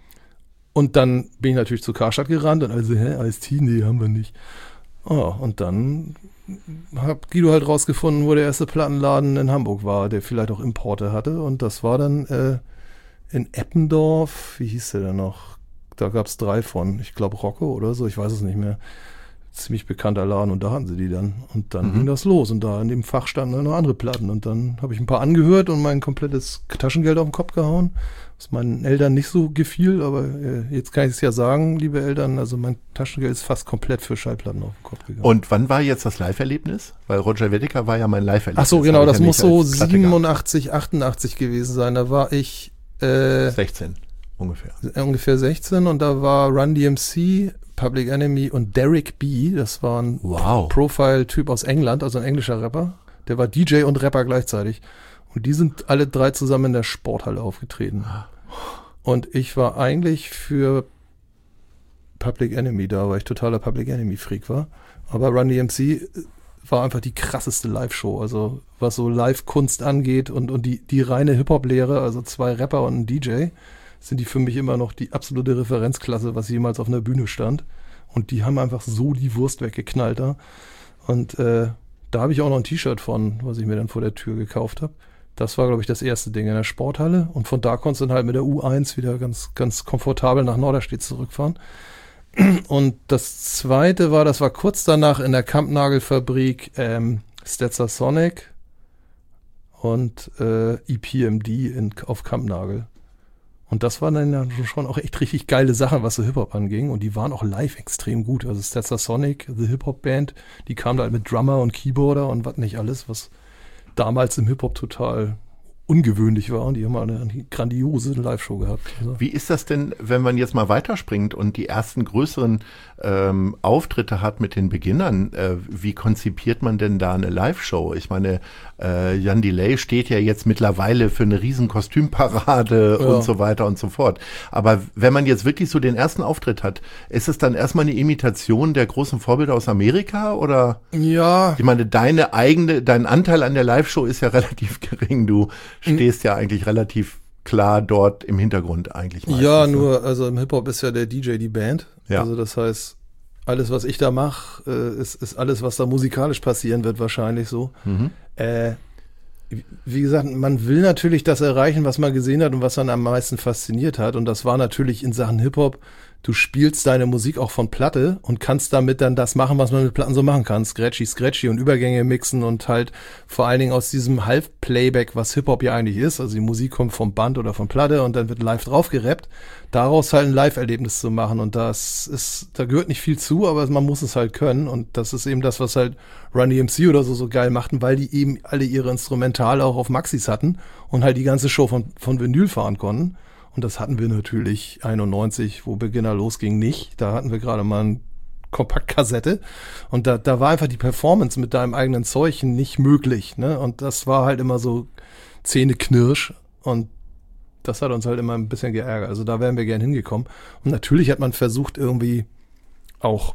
Und dann bin ich natürlich zu Karstadt gerannt und also, hä, Ice-T, nee, haben wir nicht. Oh, und dann hat Guido halt rausgefunden, wo der erste Plattenladen in Hamburg war, der vielleicht auch Importe hatte. Und das war dann äh, in Eppendorf, wie hieß der denn noch? Da gab es drei von, ich glaube Rocco oder so, ich weiß es nicht mehr. Ziemlich bekannter Laden und da hatten sie die dann. Und dann mhm. ging das los und da in dem Fach standen dann noch andere Platten. Und dann habe ich ein paar angehört und mein komplettes Taschengeld auf den Kopf gehauen, was meinen Eltern nicht so gefiel, aber äh, jetzt kann ich es ja sagen, liebe Eltern, also mein Taschengeld ist fast komplett für Schallplatten auf den Kopf gegangen. Und wann war jetzt das Live-Erlebnis? Weil Roger Whittaker war ja mein Live-Erlebnis. Ach so, genau, das, das ja muss so siebenundachtzig, achtundachtzig gewesen sein. Da war ich äh, sechzehn ungefähr. Ungefähr sechzehn und da war Run D M C, Public Enemy und Derek B. Das war ein wow. Profile-Typ aus England, also ein englischer Rapper. Der war D J und Rapper gleichzeitig. Und die sind alle drei zusammen in der Sporthalle aufgetreten. Und ich war eigentlich für Public Enemy da, weil ich totaler Public Enemy Freak war. Aber Run D M C war einfach die krasseste Live-Show. Also was so Live-Kunst angeht und, und die, die reine Hip-Hop-Lehre, also zwei Rapper und ein D J, sind die für mich immer noch die absolute Referenzklasse, was jemals auf einer Bühne stand. Und die haben einfach so die Wurst weggeknallt da. Und äh, da habe ich auch noch ein T-Shirt von, was ich mir dann vor der Tür gekauft habe. Das war, glaube ich, das erste Ding in der Sporthalle. Und von da konntest du dann halt mit der U eins wieder ganz, ganz komfortabel nach Norderstedt zurückfahren. Und das zweite war, das war kurz danach in der Kampnagelfabrik, ähm, Stetsasonic und äh, E P M D in, auf Kampnagel. Und das waren dann ja schon auch echt richtig geile Sachen, was so Hip-Hop anging. Und die waren auch live extrem gut. Also Stetsasonic, the Hip-Hop-Band, die kam da halt mit Drummer und Keyboarder und was nicht alles, was damals im Hip-Hop total ungewöhnlich war. Und die haben mal eine grandiose Live-Show gehabt. Also. Wie ist das denn, wenn man jetzt mal weiterspringt und die ersten größeren ähm, Auftritte hat mit den Beginnern? Äh, wie konzipiert man denn da eine Live-Show? Ich meine, äh, Jan Delay steht ja jetzt mittlerweile für eine riesen Kostümparade ja. und so weiter und so fort. Aber wenn man jetzt wirklich so den ersten Auftritt hat, ist es dann erstmal eine Imitation der großen Vorbilder aus Amerika? Oder? Ja. Ich meine, deine eigene, dein Anteil an der Live-Show ist ja relativ gering. Du stehst ja eigentlich relativ klar dort im Hintergrund eigentlich meistens. Ja, nur, also im Hip-Hop ist ja der D J die Band. Ja. Also das heißt, alles, was ich da mache, äh, ist, ist alles, was da musikalisch passieren wird, wahrscheinlich so. Mhm. Äh, wie gesagt, man will natürlich das erreichen, was man gesehen hat und was man am meisten fasziniert hat. Und das war natürlich in Sachen Hip-Hop, du spielst deine Musik auch von Platte und kannst damit dann das machen, was man mit Platten so machen kann. Scratchy, Scratchy und Übergänge mixen und halt vor allen Dingen aus diesem Half-Playback, was Hip-Hop ja eigentlich ist. Also die Musik kommt vom Band oder von Platte und dann wird live drauf gerappt. Daraus halt ein Live-Erlebnis zu machen. Und das ist, da gehört nicht viel zu, aber man muss es halt können. Und das ist eben das, was halt Run D M C oder so so geil machten, weil die eben alle ihre Instrumentale auch auf Maxis hatten und halt die ganze Show von, von Vinyl fahren konnten. Und das hatten wir natürlich einundneunzig, wo Beginner losging, nicht. Da hatten wir gerade mal eine Kompaktkassette. Und da, da war einfach die Performance mit deinem eigenen Zeug nicht möglich. Ne? Und das war halt immer so Zähneknirsch. Und das hat uns halt immer ein bisschen geärgert. Also da wären wir gern hingekommen. Und natürlich hat man versucht, irgendwie auch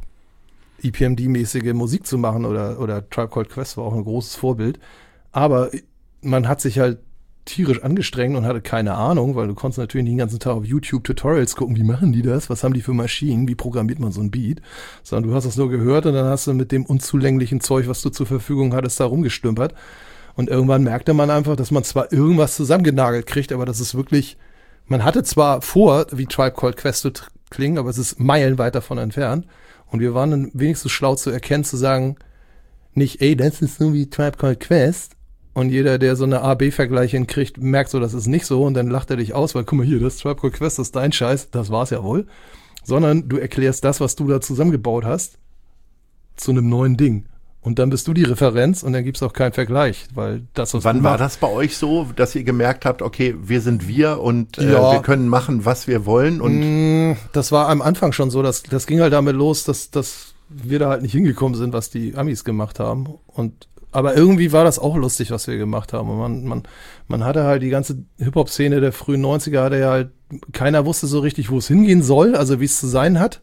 E P M D-mäßige Musik zu machen. Oder, oder Tribe Called Quest war auch ein großes Vorbild. Aber man hat sich halt tierisch angestrengt und hatte keine Ahnung, weil du konntest natürlich nicht den ganzen Tag auf YouTube Tutorials gucken, wie machen die das, was haben die für Maschinen, wie programmiert man so ein Beat, sondern du hast das nur gehört und dann hast du mit dem unzulänglichen Zeug, was du zur Verfügung hattest, da rumgestümpert und irgendwann merkte man einfach, dass man zwar irgendwas zusammengenagelt kriegt, aber das ist wirklich, man hatte zwar vor, wie Tribe Called Quest zu klingen, aber es ist meilenweit davon entfernt und wir waren dann wenigstens schlau zu erkennen, zu sagen, nicht, ey, das ist so wie Tribe Called Quest. Und jeder, der so eine A B Vergleich hinkriegt, merkt so, das ist nicht so. Und dann lacht er dich aus, weil guck mal hier, das Tribe Called Quest, das ist dein Scheiß. Das war's ja wohl. Sondern du erklärst das, was du da zusammengebaut hast, zu einem neuen Ding. Und dann bist du die Referenz und dann gibt's auch keinen Vergleich. Weil das, was Wann du war machst, das bei euch so, dass ihr gemerkt habt, okay, wir sind wir und äh, Ja. wir können machen, was wir wollen? Und Das war am Anfang schon so. Das, das ging halt damit los, dass, dass wir da halt nicht hingekommen sind, was die Amis gemacht haben. Und aber irgendwie war das auch lustig, was wir gemacht haben. Und man, man, man hatte halt die ganze Hip-Hop-Szene der frühen neunziger, hatte ja halt, keiner wusste so richtig, wo es hingehen soll, also wie es zu sein hat.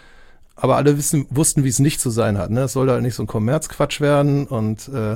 Aber alle wissen, wussten, wie es nicht zu sein hat. Ne? Es sollte halt nicht so ein Kommerzquatsch werden. Und äh,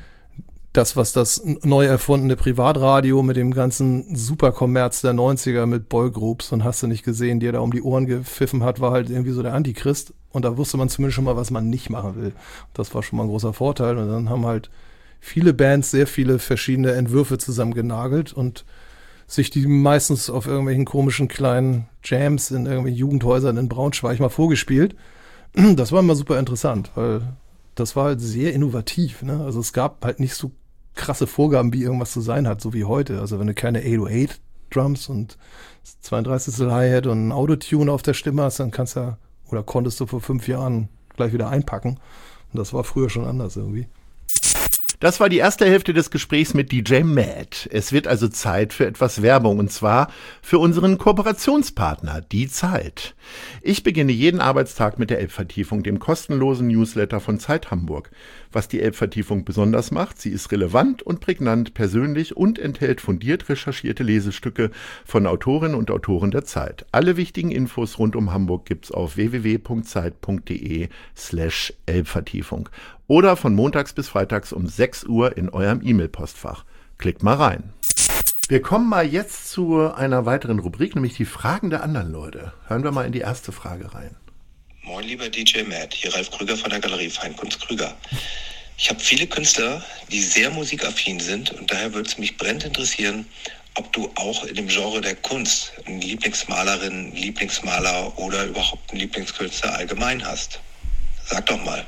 das, was das neu erfundene Privatradio mit dem ganzen Superkommerz der neunziger mit Boygroups und hast du nicht gesehen, der da um die Ohren gepfiffen hat, war halt irgendwie so der Antichrist. Und da wusste man zumindest schon mal, was man nicht machen will. Das war schon mal ein großer Vorteil. Und dann haben halt viele Bands sehr viele verschiedene Entwürfe zusammengenagelt und sich die meistens auf irgendwelchen komischen kleinen Jams in irgendwelchen Jugendhäusern in Braunschweig mal vorgespielt. Das war immer super interessant, weil das war halt sehr innovativ. Ne? Also es gab halt nicht so krasse Vorgaben, wie irgendwas zu sein hat, so wie heute. Also wenn du keine achthundertacht Drums und zweiunddreißigstel Hi-Hat und ein Autotune auf der Stimme hast, dann kannst du ja, oder konntest du vor fünf Jahren gleich wieder einpacken. Und das war früher schon anders irgendwie. das war die erste Hälfte des Gesprächs mit D J Matt. Es wird also Zeit für etwas Werbung, und zwar für unseren Kooperationspartner, Die Zeit. Ich beginne jeden Arbeitstag mit der Elbvertiefung, dem kostenlosen Newsletter von Zeit Hamburg. Was die Elbvertiefung besonders macht, sie ist relevant und prägnant, persönlich und enthält fundiert recherchierte Lesestücke von Autorinnen und Autoren der Zeit. Alle wichtigen Infos rund um Hamburg gibt's auf w w w punkt zeit punkt d e slash Elbvertiefung oder von montags bis freitags um sechs Uhr in eurem E-Mail-Postfach. Klickt mal rein. Wir kommen mal jetzt zu einer weiteren Rubrik, nämlich die Fragen der anderen Leute. Hören wir mal in die erste Frage rein. Moin lieber D J Matt, hier Ralf Krüger von der Galerie Feinkunst Krüger. Ich habe viele Künstler, die sehr musikaffin sind und daher würde es mich brennend interessieren, ob du auch in dem Genre der Kunst eine Lieblingsmalerin, Lieblingsmaler oder überhaupt einen Lieblingskünstler allgemein hast. Sag doch mal.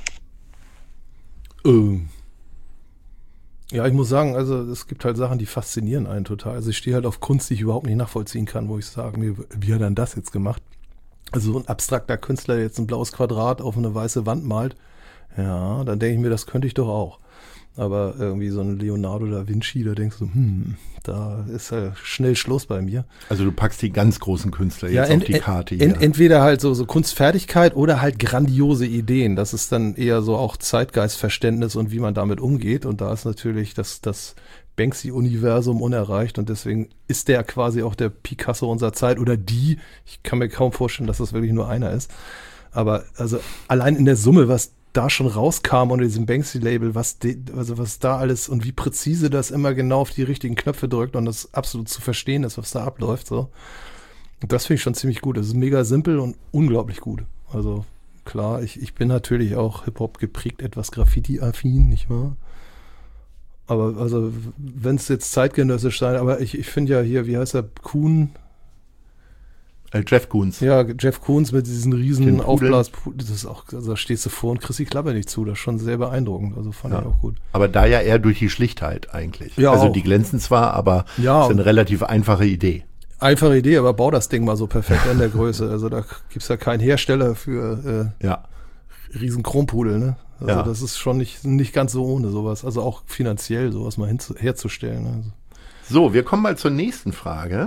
Ähm. Ja, ich muss sagen, also es gibt halt Sachen, die faszinieren einen total. Also ich stehe halt auf Kunst, die ich überhaupt nicht nachvollziehen kann, wo ich sage mir, wie hat er denn das jetzt gemacht? Also so ein abstrakter Künstler, der jetzt ein blaues Quadrat auf eine weiße Wand malt, ja, dann denke ich mir, das könnte ich doch auch. Aber irgendwie so ein Leonardo da Vinci, da denkst du, hm, da ist ja schnell Schluss bei mir. Also du packst die ganz großen Künstler jetzt ja, ent, auf die Karte hier. Ent, entweder halt so, so Kunstfertigkeit oder halt grandiose Ideen. Das ist dann eher so auch Zeitgeistverständnis und wie man damit umgeht. Und da ist natürlich das, das Banksy-Universum unerreicht und deswegen ist der quasi auch der Picasso unserer Zeit oder die. Ich kann mir kaum vorstellen, dass das wirklich nur einer ist. Aber also allein in der Summe, was da schon rauskam unter diesem Banksy-Label, was, de, also was da alles und wie präzise das immer genau auf die richtigen Knöpfe drückt und das absolut zu verstehen ist, was da abläuft. So. Und das finde ich schon ziemlich gut. Das ist mega simpel und unglaublich gut. Also klar, ich, ich bin natürlich auch Hip-Hop geprägt, etwas Graffiti-affin, nicht wahr? Aber also, wenn es jetzt zeitgenössisch sein, aber ich, ich finde ja hier, wie heißt er, Kuhn? Äh, Jeff Koons. Ja, Jeff Koons mit diesen riesen Aufblas, das ist auch, also da stehst du vor und kriegst die Klappe nicht zu, das ist schon sehr beeindruckend, also fand ja. ich auch gut. Aber da ja eher durch die Schlichtheit eigentlich. Ja, also auch. Die glänzen zwar, aber ja, ist eine relativ einfache Idee. Einfache Idee, aber bau das Ding mal so perfekt in der Größe, also da gibt's ja keinen Hersteller für äh, ja. riesen Chrompudel, ne? Also ja. das ist schon nicht, nicht ganz so ohne sowas, also auch finanziell sowas mal hinzu, herzustellen. Also. So, wir kommen mal zur nächsten Frage.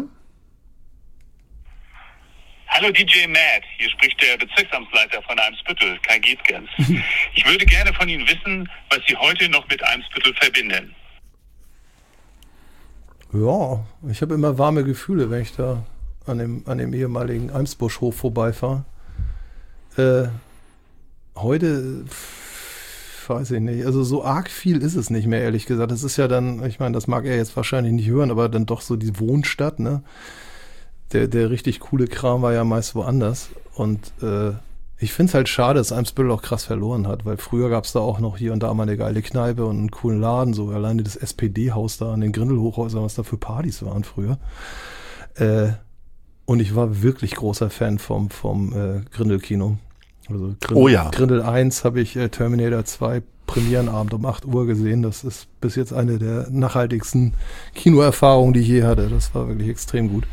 Hallo D J Matt, hier spricht der Bezirksamtsleiter von Eimsbüttel, Kai Geetgens. Ich würde gerne von Ihnen wissen, was Sie heute noch mit Eimsbüttel verbinden. Ja, ich habe immer warme Gefühle, wenn ich da an dem, an dem ehemaligen Eimsbuschhof vorbeifahre. Äh, heute, pff, weiß ich nicht, also so arg viel ist es nicht mehr, ehrlich gesagt. Das ist ja dann, ich meine, das mag er jetzt wahrscheinlich nicht hören, aber dann doch so die Wohnstadt, ne? Der, der richtig coole Kram war ja meist woanders. Und äh, ich finde es halt schade, dass Eimsbüttel auch krass verloren hat, weil früher gab es da auch noch hier und da mal eine geile Kneipe und einen coolen Laden, so alleine das S P D-Haus da an den Grindelhochhäusern, was da für Partys waren früher. Äh, und ich war wirklich großer Fan vom, vom äh, Grindel-Kino. Also Grindel, oh ja. Grindel eins habe ich äh, Terminator zwei Premierenabend um acht Uhr gesehen. Das ist bis jetzt eine der nachhaltigsten Kinoerfahrungen, die ich je hatte. Das war wirklich extrem gut.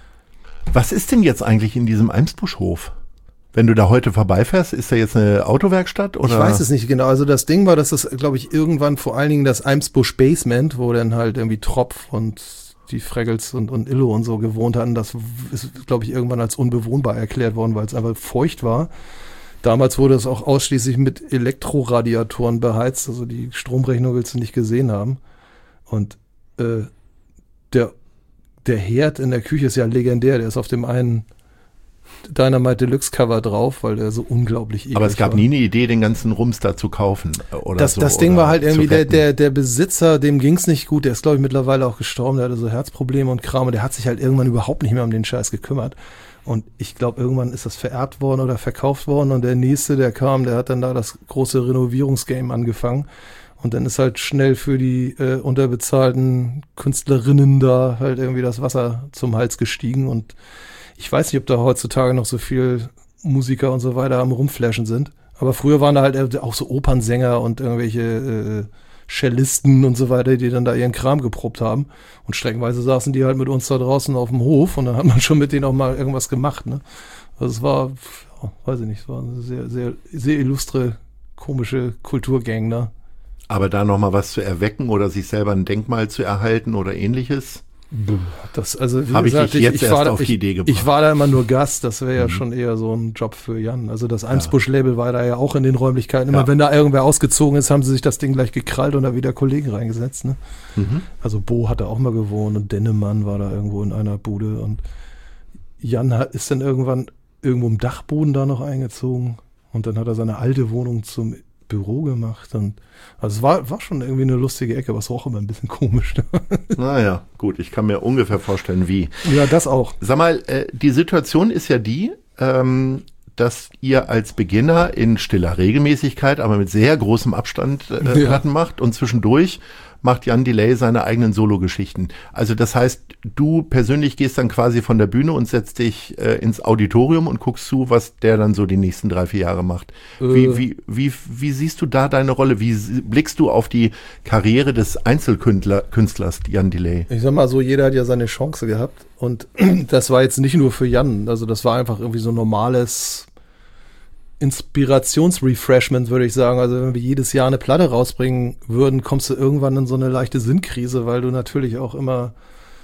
Was ist denn jetzt eigentlich in diesem Eimsbuschhof? Wenn du da heute vorbeifährst, ist da jetzt eine Autowerkstatt? Oder? Ich weiß es nicht genau. Also das Ding war, dass das, glaube ich, irgendwann vor allen Dingen das Eimsbusch Basement, wo dann halt irgendwie Tropf und die Fraggles und, und Illo und so gewohnt hatten, das ist, glaube ich, irgendwann als unbewohnbar erklärt worden, weil es einfach feucht war. Damals wurde es auch ausschließlich mit Elektroradiatoren beheizt, also die Stromrechnung willst du nicht gesehen haben. Und äh, der Der Herd in der Küche ist ja legendär. Der ist auf dem einen Dynamite Deluxe Cover drauf, weil der so unglaublich eklig war. Aber es gab war. nie eine Idee, den ganzen Rums da zu kaufen oder das, so. Das Ding oder war halt irgendwie, der, retten. der, der Besitzer, dem ging's nicht gut. Der ist, glaube ich, mittlerweile auch gestorben. Der hatte so Herzprobleme und Kram. Und der hat sich halt irgendwann überhaupt nicht mehr um den Scheiß gekümmert. Und ich glaube, irgendwann ist das vererbt worden oder verkauft worden. Und der Nächste, der kam, der hat dann da das große Renovierungsgame angefangen. Und dann ist halt schnell für die äh, unterbezahlten Künstlerinnen da halt irgendwie das Wasser zum Hals gestiegen. Und ich weiß nicht, ob da heutzutage noch so viel Musiker und so weiter am Rumflashen sind. Aber früher waren da halt auch so Opernsänger und irgendwelche äh, Cellisten und so weiter, die dann da ihren Kram geprobt haben. Und streckenweise saßen die halt mit uns da draußen auf dem Hof und dann hat man schon mit denen auch mal irgendwas gemacht. Ne? Also es war, ja, weiß ich nicht, es war eine sehr, sehr, sehr illustre, komische Kulturgang, ne? Aber da nochmal was zu erwecken oder sich selber ein Denkmal zu erhalten oder ähnliches? Das, also wie Habe ich gesagt, dich jetzt ich, ich erst war da, auf die ich, Idee gebracht. Ich war da immer nur Gast, das wäre ja Mhm. schon eher so ein Job für Jan. Also das Eimsbusch-Label war da ja auch in den Räumlichkeiten. Immer Ja. wenn da irgendwer ausgezogen ist, haben sie sich das Ding gleich gekrallt und da wieder Kollegen reingesetzt. Ne? Mhm. Also Bo hat da auch mal gewohnt und Dennemann war da irgendwo in einer Bude und Jan hat, ist dann irgendwann irgendwo im Dachboden da noch eingezogen und dann hat er seine alte Wohnung zum Büro gemacht und also es war, war schon irgendwie eine lustige Ecke, aber es war auch immer ein bisschen komisch. Naja, gut, ich kann mir ungefähr vorstellen, wie. Ja, das auch. Sag mal, äh, die Situation ist ja die, ähm, dass ihr als Beginner in stiller Regelmäßigkeit, aber mit sehr großem Abstand äh, Ja. Platten macht und zwischendurch macht Jan Delay seine eigenen Solo-Geschichten. Also das heißt, du persönlich gehst dann quasi von der Bühne und setzt dich äh, ins Auditorium und guckst zu, was der dann so die nächsten drei, vier Jahre macht. Wie, Äh. wie, wie, wie siehst du da deine Rolle? Wie s- blickst du auf die Karriere des Einzelkünstlers Jan Delay? Ich sag mal so, jeder hat ja seine Chance gehabt und das war jetzt nicht nur für Jan, also das war einfach irgendwie so normales Inspirationsrefreshment, würde ich sagen. Also wenn wir jedes Jahr eine Platte rausbringen würden, kommst du irgendwann in so eine leichte Sinnkrise, weil du natürlich auch immer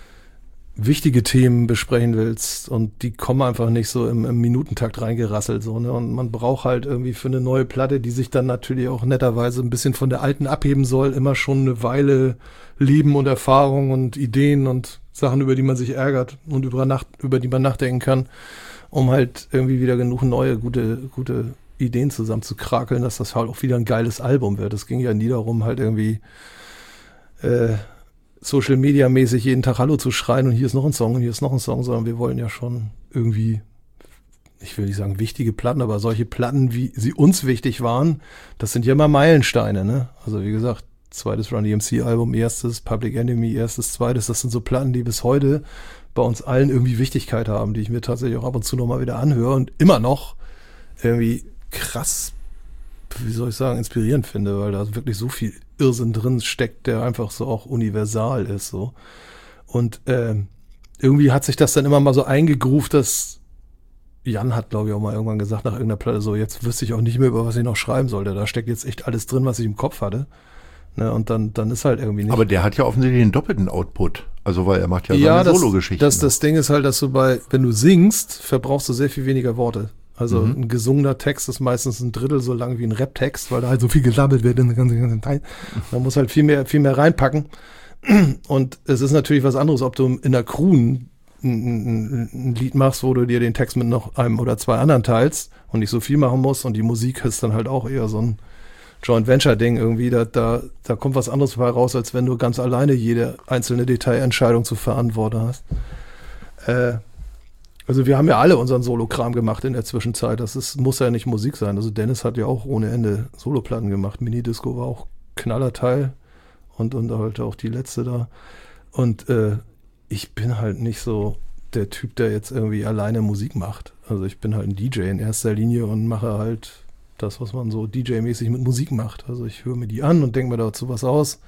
wichtige Themen besprechen willst und die kommen einfach nicht so im, im Minutentakt reingerasselt so, ne? Und man braucht halt irgendwie für eine neue Platte, die sich dann natürlich auch netterweise ein bisschen von der alten abheben soll, immer schon eine Weile Leben und Erfahrung und Ideen und Sachen, über die man sich ärgert und über, Nacht, über die man nachdenken kann, um halt irgendwie wieder genug neue, gute, gute Ideen zusammen zu krakeln, dass das halt auch wieder ein geiles Album wird. Es ging ja nie darum, halt irgendwie äh, Social Media mäßig jeden Tag Hallo zu schreien und hier ist noch ein Song und hier ist noch ein Song, sondern wir wollen ja schon irgendwie, ich will nicht sagen wichtige Platten, aber solche Platten, wie sie uns wichtig waren, das sind ja immer Meilensteine, ne? Also wie gesagt, zweites Run D M C Album, erstes Public Enemy, erstes, zweites, das sind so Platten, die bis heute bei uns allen irgendwie Wichtigkeit haben, die ich mir tatsächlich auch ab und zu nochmal wieder anhöre und immer noch irgendwie krass, wie soll ich sagen, inspirierend finde, weil da wirklich so viel Irrsinn drin steckt, der einfach so auch universal ist, so. Und ähm, irgendwie hat sich das dann immer mal so eingegruft, dass Jan hat, glaube ich, auch mal irgendwann gesagt nach irgendeiner Platte so, jetzt wüsste ich auch nicht mehr, über was ich noch schreiben sollte. Da steckt jetzt echt alles drin, was ich im Kopf hatte. Ne, und dann, dann ist halt irgendwie nicht. Aber der hat ja offensichtlich einen doppelten Output. Also, weil er macht ja, ja, seine das, Solo-Geschichten. das, das Ding ist halt, dass du bei, wenn du singst, verbrauchst du sehr viel weniger Worte. Also Mhm. ein gesungener Text ist meistens ein Drittel so lang wie ein Rap-Text, weil da halt so viel gelabbelt wird in den ganzen, ganzen Teil. Man muss halt viel mehr, viel mehr reinpacken. Und es ist natürlich was anderes, ob du in der Crew ein, ein, ein Lied machst, wo du dir den Text mit noch einem oder zwei anderen teilst und nicht so viel machen musst und die Musik ist dann halt auch eher so ein Joint-Venture-Ding irgendwie, da, da, da kommt was anderes bei raus, als wenn du ganz alleine jede einzelne Detailentscheidung zu verantworten hast. Äh, also wir haben ja alle unseren Solo-Kram gemacht in der Zwischenzeit, das ist, muss ja nicht Musik sein, also Dennis hat ja auch ohne Ende Soloplatten gemacht, Minidisco war auch Knallerteil und, und halt auch die letzte da und äh, ich bin halt nicht so der Typ, der jetzt irgendwie alleine Musik macht, also ich bin halt ein D J in erster Linie und mache halt das, was man so D J-mäßig mit Musik macht. Also ich höre mir die an und denke mir dazu was aus.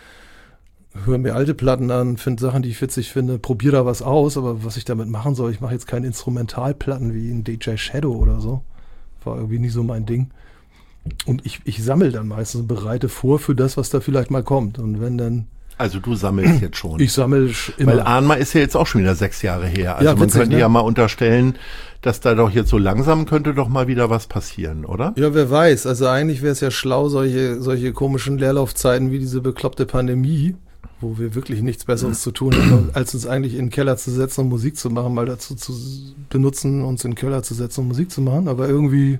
Höre mir alte Platten an, finde Sachen, die ich witzig finde, probiere da was aus, aber was ich damit machen soll, ich mache jetzt keine Instrumentalplatten wie ein D J Shadow oder so. War irgendwie nicht so mein Ding. Und ich, ich sammle dann meistens, bereite vor für das, was da vielleicht mal kommt. Und wenn dann... Also du sammelst jetzt schon. Ich sammle immer. Weil Ahnma ist ja jetzt auch schon wieder sechs Jahre her. Also Ja, man witzig, könnte ne? ja mal unterstellen, dass da doch jetzt so langsam könnte doch mal wieder was passieren, oder? Ja, wer weiß. Also eigentlich wäre es ja schlau, solche, solche komischen Leerlaufzeiten wie diese bekloppte Pandemie, wo wir wirklich nichts Besseres zu tun haben, als uns eigentlich in den Keller zu setzen und Musik zu machen, mal dazu zu benutzen, uns in den Keller zu setzen und Musik zu machen. Aber irgendwie,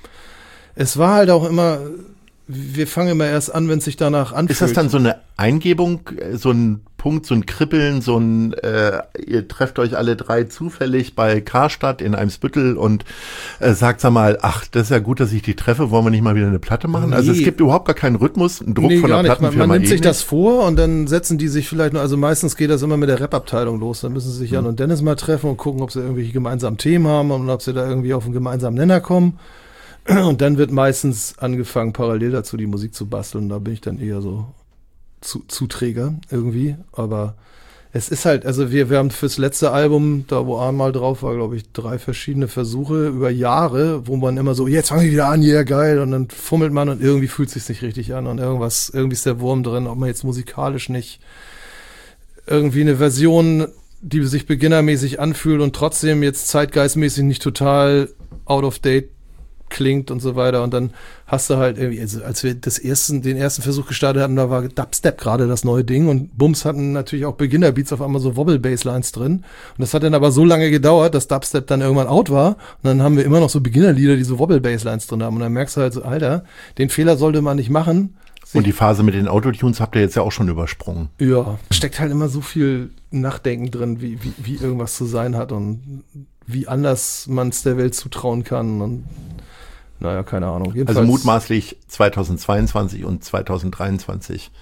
es war halt auch immer, wir fangen immer erst an, wenn es sich danach anfühlt. Ist das dann so eine Eingebung, äh, so ein Punkt, so ein Kribbeln, so ein, äh, ihr trefft euch alle drei zufällig bei Karstadt in Eimsbüttel und äh, sagt, sag mal, ach, das ist ja gut, dass ich die treffe, wollen wir nicht mal wieder eine Platte machen? Nee. Also es gibt überhaupt gar keinen Rhythmus, einen Druck Nee, von gar der nicht. Man, Plattenfirma. man nimmt eh sich nicht. das vor und dann setzen die sich vielleicht nur, also meistens geht das immer mit der Rap-Abteilung los. Dann müssen sie sich Jan und Dennis mal treffen und gucken, ob sie irgendwelche gemeinsamen Themen haben und ob sie da irgendwie auf einen gemeinsamen Nenner kommen. Und dann wird meistens angefangen, parallel dazu die Musik zu basteln. Da bin ich dann eher so zu, Zuträger irgendwie. Aber es ist halt, also wir, wir haben fürs letzte Album, da wo einmal drauf war, glaube ich, drei verschiedene Versuche über Jahre, wo man immer so, jetzt fange ich wieder an, ja yeah, geil. Und dann fummelt man und irgendwie fühlt es sich nicht richtig an. Und irgendwas, irgendwie ist der Wurm drin, ob man jetzt musikalisch nicht irgendwie eine Version, die sich beginnermäßig anfühlt und trotzdem jetzt zeitgeistmäßig nicht total out of date klingt und so weiter. Und dann hast du halt irgendwie, also als wir das ersten, den ersten Versuch gestartet hatten, da war Dubstep gerade das neue Ding und Bums hatten natürlich auch Beginner-Beats auf einmal so Wobble-Basslines drin. Und das hat dann aber so lange gedauert, dass Dubstep dann irgendwann out war. Und dann haben wir immer noch so Beginner-Lieder, die so Wobble-Basslines drin haben. Und dann merkst du halt so, Alter, den Fehler sollte man nicht machen. Und die Phase mit den Autotunes habt ihr jetzt ja auch schon übersprungen. Ja, steckt halt immer so viel Nachdenken drin, wie, wie, wie irgendwas zu sein hat und wie anders man es der Welt zutrauen kann und naja, keine Ahnung. Jedenfalls, also mutmaßlich zweitausendzweiundzwanzig und zweitausenddreiundzwanzig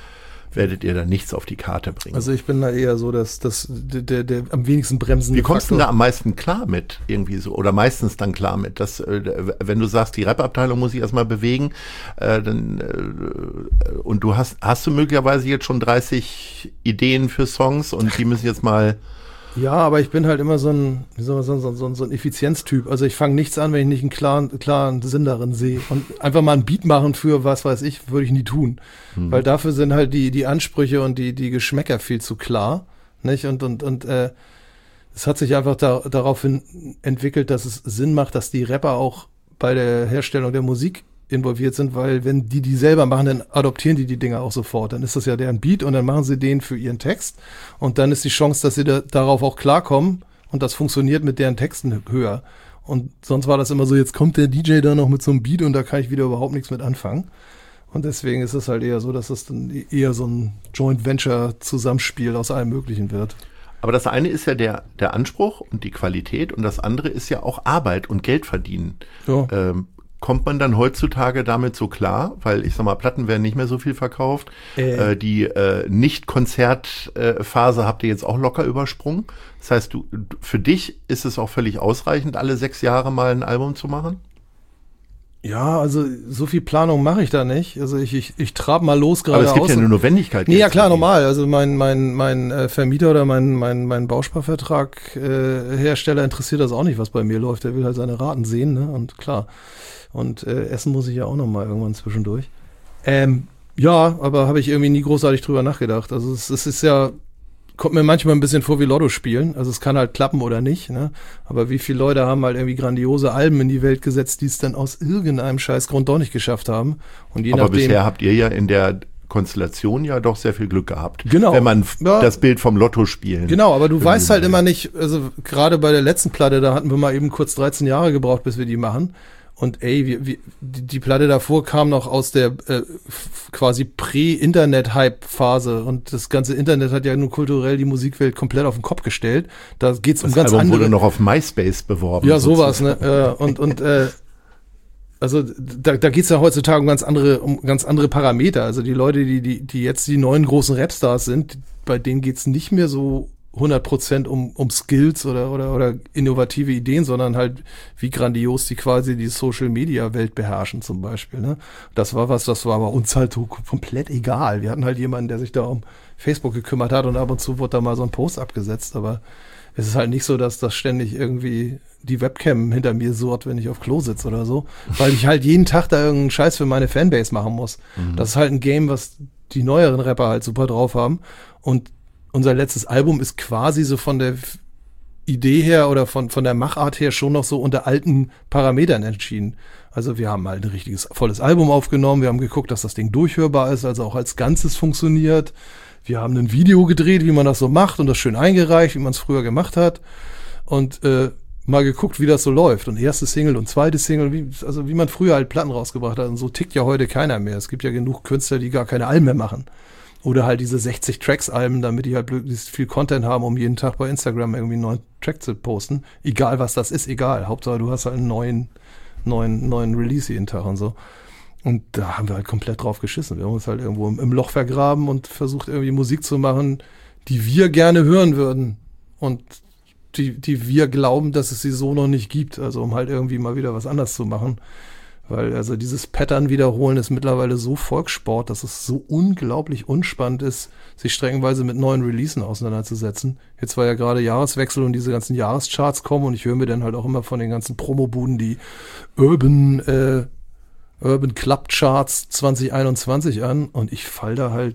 werdet ihr da nichts auf die Karte bringen. Also ich bin da eher so, dass, dass der, der, der am wenigsten bremsende Wie kommst du Faktor. denn da am meisten klar mit irgendwie so oder meistens dann klar mit, dass äh, wenn du sagst, die Rap-Abteilung muss ich erstmal bewegen, äh, dann äh, und du hast hast du möglicherweise jetzt schon dreißig Ideen für Songs und die müssen jetzt mal. Ja, aber ich bin halt immer so ein, wie soll man sagen, so, so, so ein Effizienztyp. Also ich fange nichts an, wenn ich nicht einen klaren, klaren Sinn darin sehe. Und einfach mal ein Beat machen für was weiß ich, würde ich nie tun. Hm. Weil dafür sind halt die, die Ansprüche und die, die Geschmäcker viel zu klar. Nicht? Und, und, und äh, es hat sich einfach da, daraufhin entwickelt, dass es Sinn macht, dass die Rapper auch bei der Herstellung der Musik involviert sind, weil wenn die die selber machen, dann adoptieren die die Dinger auch sofort. Dann ist das ja deren Beat und dann machen sie den für ihren Text und dann ist die Chance, dass sie da, darauf auch klarkommen und das funktioniert mit deren Texten höher. Und sonst war das immer so, jetzt kommt der D J da noch mit so einem Beat und da kann ich wieder überhaupt nichts mit anfangen. Und deswegen ist es halt eher so, dass es dann eher so ein Joint-Venture-Zusammenspiel aus allem Möglichen wird. Aber das eine ist ja der, der Anspruch und die Qualität und das andere ist ja auch Arbeit und Geld verdienen. Ja. Ähm, Kommt man dann heutzutage damit so klar? Weil ich sag mal, Platten werden nicht mehr so viel verkauft. Äh. Äh, die äh, Nicht-Konzert-Phase habt ihr jetzt auch locker übersprungen. Das heißt, du, für dich ist es auch völlig ausreichend, alle sechs Jahre mal ein Album zu machen? Ja, also so viel Planung mache ich da nicht. Also ich, ich, ich trab mal los gerade. Aber es gibt aus ja eine Notwendigkeit. Nee, ja klar, normal. Also mein, mein, mein äh, Vermieter oder mein, mein, mein Bausparvertrag äh, Hersteller interessiert das auch nicht, was bei mir läuft. Der will halt seine Raten sehen, ne? Und klar. Und äh, essen muss ich ja auch noch mal irgendwann zwischendurch. Ähm, ja, aber habe ich irgendwie nie großartig drüber nachgedacht. Also es, es ist ja, kommt mir manchmal ein bisschen vor wie Lotto spielen. Also es kann halt klappen oder nicht, ne? Aber wie viele Leute haben halt irgendwie grandiose Alben in die Welt gesetzt, die es dann aus irgendeinem Scheißgrund doch nicht geschafft haben. Und je aber nachdem, bisher habt ihr ja in der Konstellation ja doch sehr viel Glück gehabt. Genau. Wenn man ja, das Bild vom Lotto spielen. Genau, aber du weißt halt will. immer nicht, also gerade bei der letzten Platte, da hatten wir mal eben kurz dreizehn Jahre gebraucht, bis wir die machen. Und ey, wir, wir, die, die Platte davor kam noch aus der äh, f- quasi Prä-Internet-Hype-Phase und das ganze Internet hat ja nur kulturell die Musikwelt komplett auf den Kopf gestellt. Da geht's um das ganz Album andere. wurde noch auf MySpace beworben. Ja, sowas, ne? Äh, und und äh, also da, da geht's ja heutzutage um ganz andere, um ganz andere Parameter. Also die Leute, die die die jetzt die neuen großen Rapstars sind, bei denen geht's nicht mehr so hundert Prozent um, um Skills oder, oder, oder innovative Ideen, sondern halt, wie grandios die quasi die Social-Media-Welt beherrschen zum Beispiel. Ne? Das war was, das war aber uns halt so komplett egal. Wir hatten halt jemanden, der sich da um Facebook gekümmert hat und ab und zu wurde da mal so ein Post abgesetzt, aber es ist halt nicht so, dass das ständig irgendwie die Webcam hinter mir surrt, wenn ich auf Klo sitze oder so, weil ich halt jeden Tag da irgendeinen Scheiß für meine Fanbase machen muss. Mhm. Das ist halt ein Game, was die neueren Rapper halt super drauf haben und unser letztes Album ist quasi so von der Idee her oder von, von der Machart her schon noch so unter alten Parametern entschieden. Also wir haben halt ein richtiges, volles Album aufgenommen, wir haben geguckt, dass das Ding durchhörbar ist, also auch als Ganzes funktioniert. Wir haben ein Video gedreht, wie man das so macht und das schön eingereicht, wie man es früher gemacht hat und äh, mal geguckt, wie das so läuft. Und erste Single und zweite Single, wie, also wie man früher halt Platten rausgebracht hat. Und so tickt ja heute keiner mehr. Es gibt ja genug Künstler, die gar keine Alben mehr machen. Oder halt diese sechzig Tracks-Alben, damit die halt möglichst viel Content haben, um jeden Tag bei Instagram irgendwie einen neuen Track zu posten. Egal, was das ist, egal. Hauptsache, du hast halt einen neuen, neuen, neuen Release jeden Tag und so. Und da haben wir halt komplett drauf geschissen. Wir haben uns halt irgendwo im, im Loch vergraben und versucht, irgendwie Musik zu machen, die wir gerne hören würden. Und die, die wir glauben, dass es sie so noch nicht gibt. Also, um halt irgendwie mal wieder was anderes zu machen. Weil also dieses Pattern wiederholen ist mittlerweile so Volkssport, dass es so unglaublich unspannend ist, sich streckenweise mit neuen Releasen auseinanderzusetzen. Jetzt war ja gerade Jahreswechsel und diese ganzen Jahrescharts kommen und ich höre mir dann halt auch immer von den ganzen Promobuden die Urban, äh, Urban Club Charts zwanzig einundzwanzig an und ich fall da halt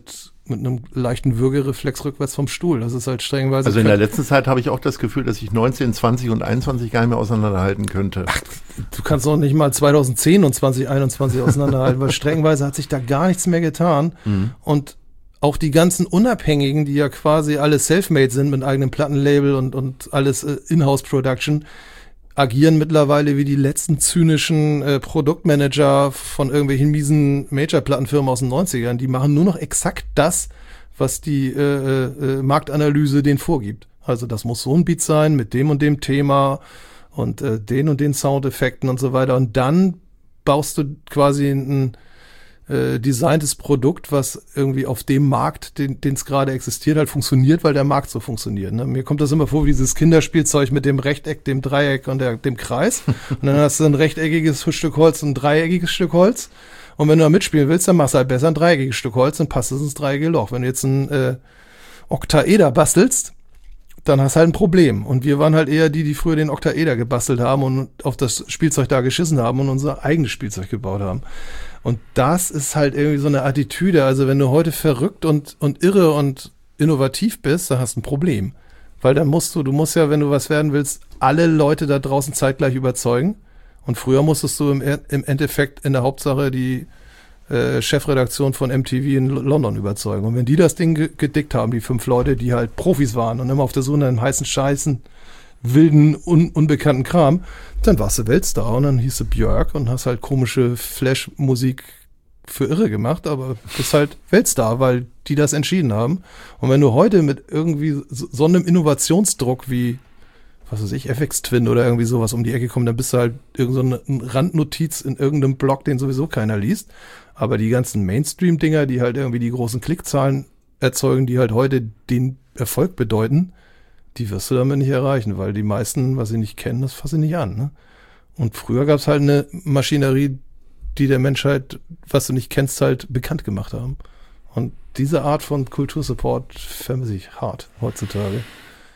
mit einem leichten Würgereflex rückwärts vom Stuhl. Das ist halt strengweise... Also in der letzten Zeit habe ich auch das Gefühl, dass ich neunzehn, zwanzig und einundzwanzig gar nicht mehr auseinanderhalten könnte. Ach, du kannst doch nicht mal zweitausendzehn und zwanzig einundzwanzig auseinanderhalten, weil strengweise hat sich da gar nichts mehr getan. Mhm. Und auch die ganzen Unabhängigen, die ja quasi alle self-made sind mit eigenem Plattenlabel und, und alles äh, Inhouse-Production, agieren mittlerweile wie die letzten zynischen äh, Produktmanager von irgendwelchen miesen Major-Plattenfirmen aus den neunzigern. Die machen nur noch exakt das, was die äh, äh, Marktanalyse denen vorgibt. Also das muss so ein Beat sein mit dem und dem Thema und äh, den und den Soundeffekten und so weiter. Und dann baust du quasi ein äh, designtes Produkt, was irgendwie auf dem Markt, den es gerade existiert, halt funktioniert, weil der Markt so funktioniert. Ne? Mir kommt das immer vor wie dieses Kinderspielzeug mit dem Rechteck, dem Dreieck und der, dem Kreis. Und dann hast du ein rechteckiges Stück Holz und ein dreieckiges Stück Holz. Und wenn du da mitspielen willst, dann machst du halt besser ein dreieckiges Stück Holz und passt es ins dreieckige Loch. Wenn du jetzt ein äh, Oktaeder bastelst, dann hast du halt ein Problem. Und wir waren halt eher die, die früher den Oktaeder gebastelt haben und auf das Spielzeug da geschissen haben und unser eigenes Spielzeug gebaut haben. Und das ist halt irgendwie so eine Attitüde. Also wenn du heute verrückt und, und irre und innovativ bist, dann hast du ein Problem. Weil dann musst du, du musst ja, wenn du was werden willst, alle Leute da draußen zeitgleich überzeugen. Und früher musstest du im, im Endeffekt in der Hauptsache die äh, Chefredaktion von M T V in London überzeugen. Und wenn die das Ding ge- gedickt haben, die fünf Leute, die halt Profis waren und immer auf der Suche nach einem heißen Scheißen, wilden, un- unbekannten Kram, dann warst du Weltstar und dann hieß du Björk und hast halt komische Flash-Musik für irre gemacht, aber bist halt Weltstar, weil die das entschieden haben. Und wenn du heute mit irgendwie so, so einem Innovationsdruck wie, was weiß ich, F X Twin oder irgendwie sowas um die Ecke kommst, dann bist du halt irgendeine so Randnotiz in irgendeinem Blog, den sowieso keiner liest. Aber die ganzen Mainstream-Dinger, die halt irgendwie die großen Klickzahlen erzeugen, die halt heute den Erfolg bedeuten, die wirst du damit nicht erreichen, weil die meisten, was sie nicht kennen, das fassen sie nicht an. Ne? Und früher gab es halt eine Maschinerie, die der Menschheit, was du nicht kennst, halt bekannt gemacht haben. Und diese Art von Kultursupport vermisse ich hart heutzutage.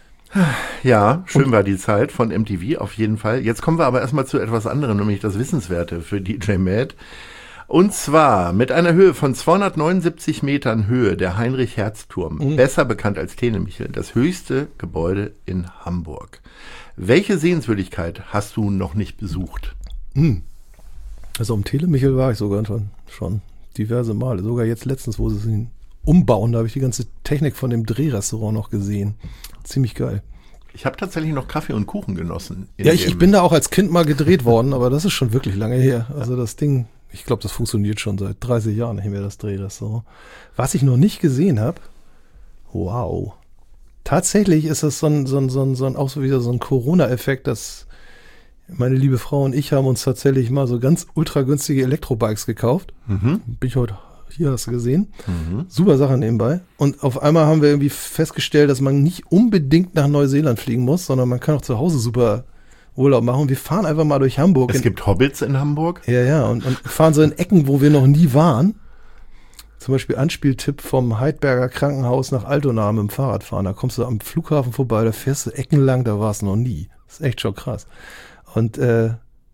Ja, schön Und, war die Zeit von M T V auf jeden Fall. Jetzt kommen wir aber erstmal zu etwas anderem, nämlich das Wissenswerte für D J Matt. Und zwar mit einer Höhe von zweihundertneunundsiebzig Metern Höhe, der Heinrich-Hertz-Turm, mhm. besser bekannt als Telemichel, das höchste Gebäude in Hamburg. Welche Sehenswürdigkeit hast du noch nicht besucht? Mhm. Also um Telemichel war ich sogar schon, schon diverse Male. Sogar jetzt letztens, wo sie ihn umbauen, da habe ich die ganze Technik von dem Drehrestaurant noch gesehen. Ziemlich geil. Ich habe tatsächlich noch Kaffee und Kuchen genossen. Ja, ich, ich bin da auch als Kind mal gedreht worden, aber das ist schon wirklich lange her. Also das Ding, ich glaube, das funktioniert schon seit dreißig Jahren nicht mehr, das Drehrestaurant. Was ich noch nicht gesehen habe, wow. Tatsächlich ist das so ein, so ein, so ein, so ein auch so wieder so ein Corona-Effekt, dass meine liebe Frau und ich haben uns tatsächlich mal so ganz ultra günstige Elektrobikes gekauft. Mhm. Bin ich heute hier, hast du gesehen. Mhm. Super Sache nebenbei. Und auf einmal haben wir irgendwie festgestellt, dass man nicht unbedingt nach Neuseeland fliegen muss, sondern man kann auch zu Hause super Urlaub machen. Und wir fahren einfach mal durch Hamburg. Es in, gibt Hobbits in Hamburg. Ja, ja. Und, und fahren so in Ecken, wo wir noch nie waren. Zum Beispiel Anspieltipp vom Heidberger Krankenhaus nach Altona mit dem Fahrrad fahren. Da kommst du am Flughafen vorbei, da fährst du Ecken lang, da warst du noch nie. Das ist echt schon krass. Und äh,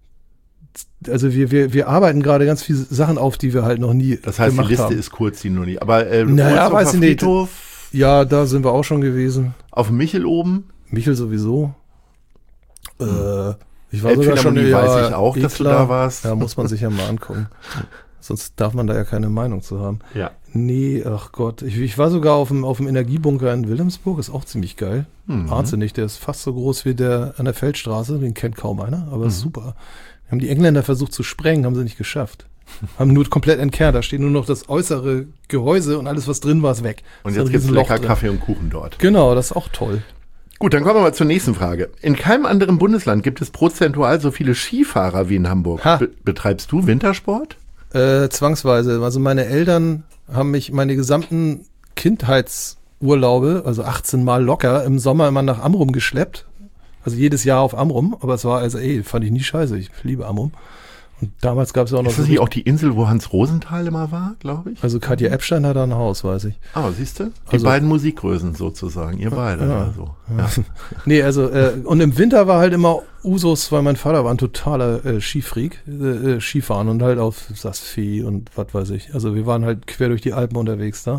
also wir, wir, wir arbeiten gerade ganz viele Sachen auf, die wir halt noch nie Das heißt, gemacht die Liste haben. ist kurz, die noch nie. Aber äh, naja, weiß ich nicht. Friedhof, ja, da sind wir auch schon gewesen. Auf dem Michel oben? Michel sowieso. Hm. Äh, ich war sogar schon, ja, weiß ich auch, eh dass klar. du da warst. Ja, muss man sich ja mal angucken. Sonst darf man da ja keine Meinung zu haben. Ja. Nee, ach Gott. Ich, ich war sogar auf dem, auf dem Energiebunker in Wilhelmsburg, ist auch ziemlich geil. Mhm. Wahnsinnig, der ist fast so groß wie der an der Feldstraße, den kennt kaum einer, aber mhm. ist super. Haben die Engländer versucht zu sprengen, haben sie nicht geschafft. Haben nur komplett entkernt, da steht nur noch das äußere Gehäuse und alles, was drin war, ist weg. Und jetzt gibt es lecker Kaffee und Kuchen dort. Genau, das ist auch toll. Gut, dann kommen wir mal zur nächsten Frage. In keinem anderen Bundesland gibt es prozentual so viele Skifahrer wie in Hamburg. Be- betreibst du Wintersport? Äh, zwangsweise. Also meine Eltern haben mich meine gesamten Kindheitsurlaube, also achtzehn Mal locker, im Sommer immer nach Amrum geschleppt. Also jedes Jahr auf Amrum. Aber es war also, ey, fand ich nie scheiße. Ich liebe Amrum. Und damals gab es ja auch noch... Ist das nicht auch die Insel, wo Hans Rosenthal immer war, glaube ich? Also Katja Epstein hat da ein Haus, weiß ich. Ah, siehst du? Die also, beiden Musikgrößen sozusagen, ihr beide. Ja, also. ja. Ja. Nee, also äh, und im Winter war halt immer Usus, weil mein Vater war ein totaler äh, Skifreak, äh, Skifahren und halt auf Saas-Fee und was weiß ich. Also wir waren halt quer durch die Alpen unterwegs da.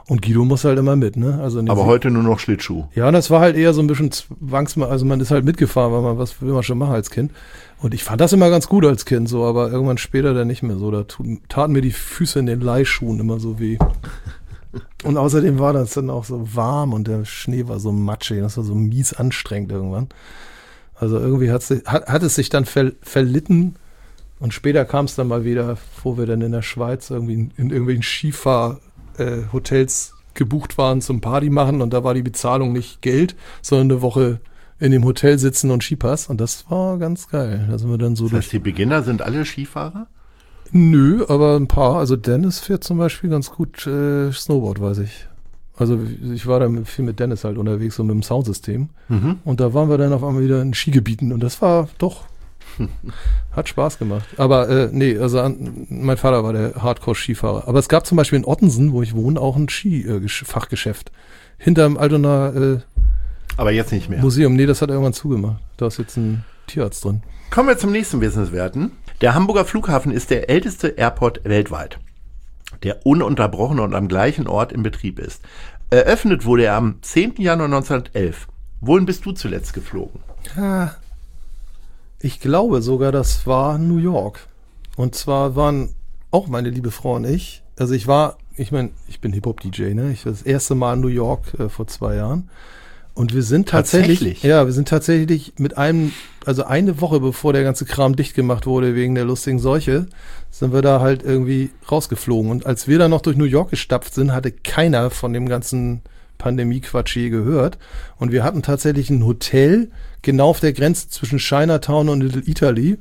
Und Guido muss halt immer mit, ne? Also Aber heute nur noch Schlittschuh. Ja, und das war halt eher so ein bisschen zwangs, also man ist halt mitgefahren, weil man, was will man schon machen als Kind. Und ich fand das immer ganz gut als Kind, so, aber irgendwann später dann nicht mehr so. Da taten mir die Füße in den Leihschuhen immer so weh. Und außerdem war das dann auch so warm und der Schnee war so matschig. Das war so mies anstrengend irgendwann. Also irgendwie hat, sie, hat, hat es sich dann ver, verlitten und später kam es dann mal wieder, wo wir dann in der Schweiz irgendwie in, in irgendwelchen Skifahr-Hotels äh, gebucht waren zum Party machen und da war die Bezahlung nicht Geld, sondern eine Woche in dem Hotel sitzen und Skipass und das war ganz geil. Da sind wir dann so das durch. heißt, die Beginner sind alle Skifahrer? Nö, aber ein paar. Also Dennis fährt zum Beispiel ganz gut äh, Snowboard, weiß ich. Also ich war da viel mit Dennis halt unterwegs, so mit dem Soundsystem. Mhm. Und da waren wir dann auf einmal wieder in Skigebieten und das war doch, hat Spaß gemacht. Aber äh, nee, also an, mein Vater war der Hardcore-Skifahrer. Aber es gab zum Beispiel in Ottensen, wo ich wohne, auch ein Ski-Fachgeschäft. Äh, Hinterm Altonaer äh, Aber jetzt nicht mehr. Museum. Nee, das hat irgendwann zugemacht. Da ist jetzt ein Tierarzt drin. Kommen wir zum nächsten Wissenswerten. Der Hamburger Flughafen ist der älteste Airport weltweit, der ununterbrochen und am gleichen Ort in Betrieb ist. Eröffnet wurde er am zehnten Januar neunzehnhundertelf. Wohin bist du zuletzt geflogen? Ja, ich glaube sogar, das war New York. Und zwar waren auch meine liebe Frau und ich, also ich war, ich meine, ich bin Hip-Hop-D J, ne? Ich war das erste Mal in New York äh, vor zwei Jahren. Und wir sind tatsächlich, tatsächlich, ja, wir sind tatsächlich mit einem, also eine Woche bevor der ganze Kram dicht gemacht wurde wegen der lustigen Seuche, sind wir da halt irgendwie rausgeflogen. Und als wir dann noch durch New York gestapft sind, hatte keiner von dem ganzen Pandemie-Quatsch je gehört. Und wir hatten tatsächlich ein Hotel genau auf der Grenze zwischen Chinatown und Little Italy.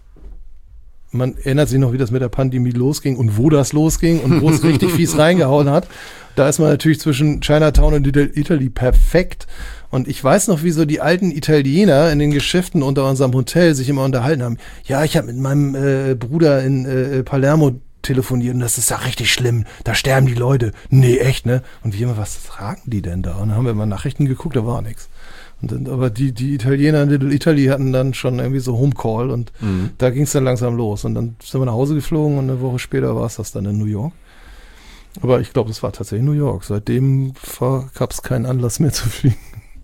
Man erinnert sich noch, wie das mit der Pandemie losging und wo das losging und wo es richtig fies reingehauen hat. Da ist man natürlich zwischen Chinatown und Little Italy perfekt. Und ich weiß noch, wie so die alten Italiener in den Geschäften unter unserem Hotel sich immer unterhalten haben. Ja, ich habe mit meinem äh, Bruder in äh, Palermo telefoniert und das ist ja richtig schlimm. Da sterben die Leute. Nee, echt, ne? Und wie immer, was tragen die denn da? Und dann haben wir mal Nachrichten geguckt, da war nichts. Und dann, aber die, die Italiener in Little Italy hatten dann schon irgendwie so Homecall und mhm. da ging es dann langsam los. Und dann sind wir nach Hause geflogen und eine Woche später war es das dann in New York. Aber ich glaube, es war tatsächlich New York. Seitdem gab es keinen Anlass mehr zu fliegen.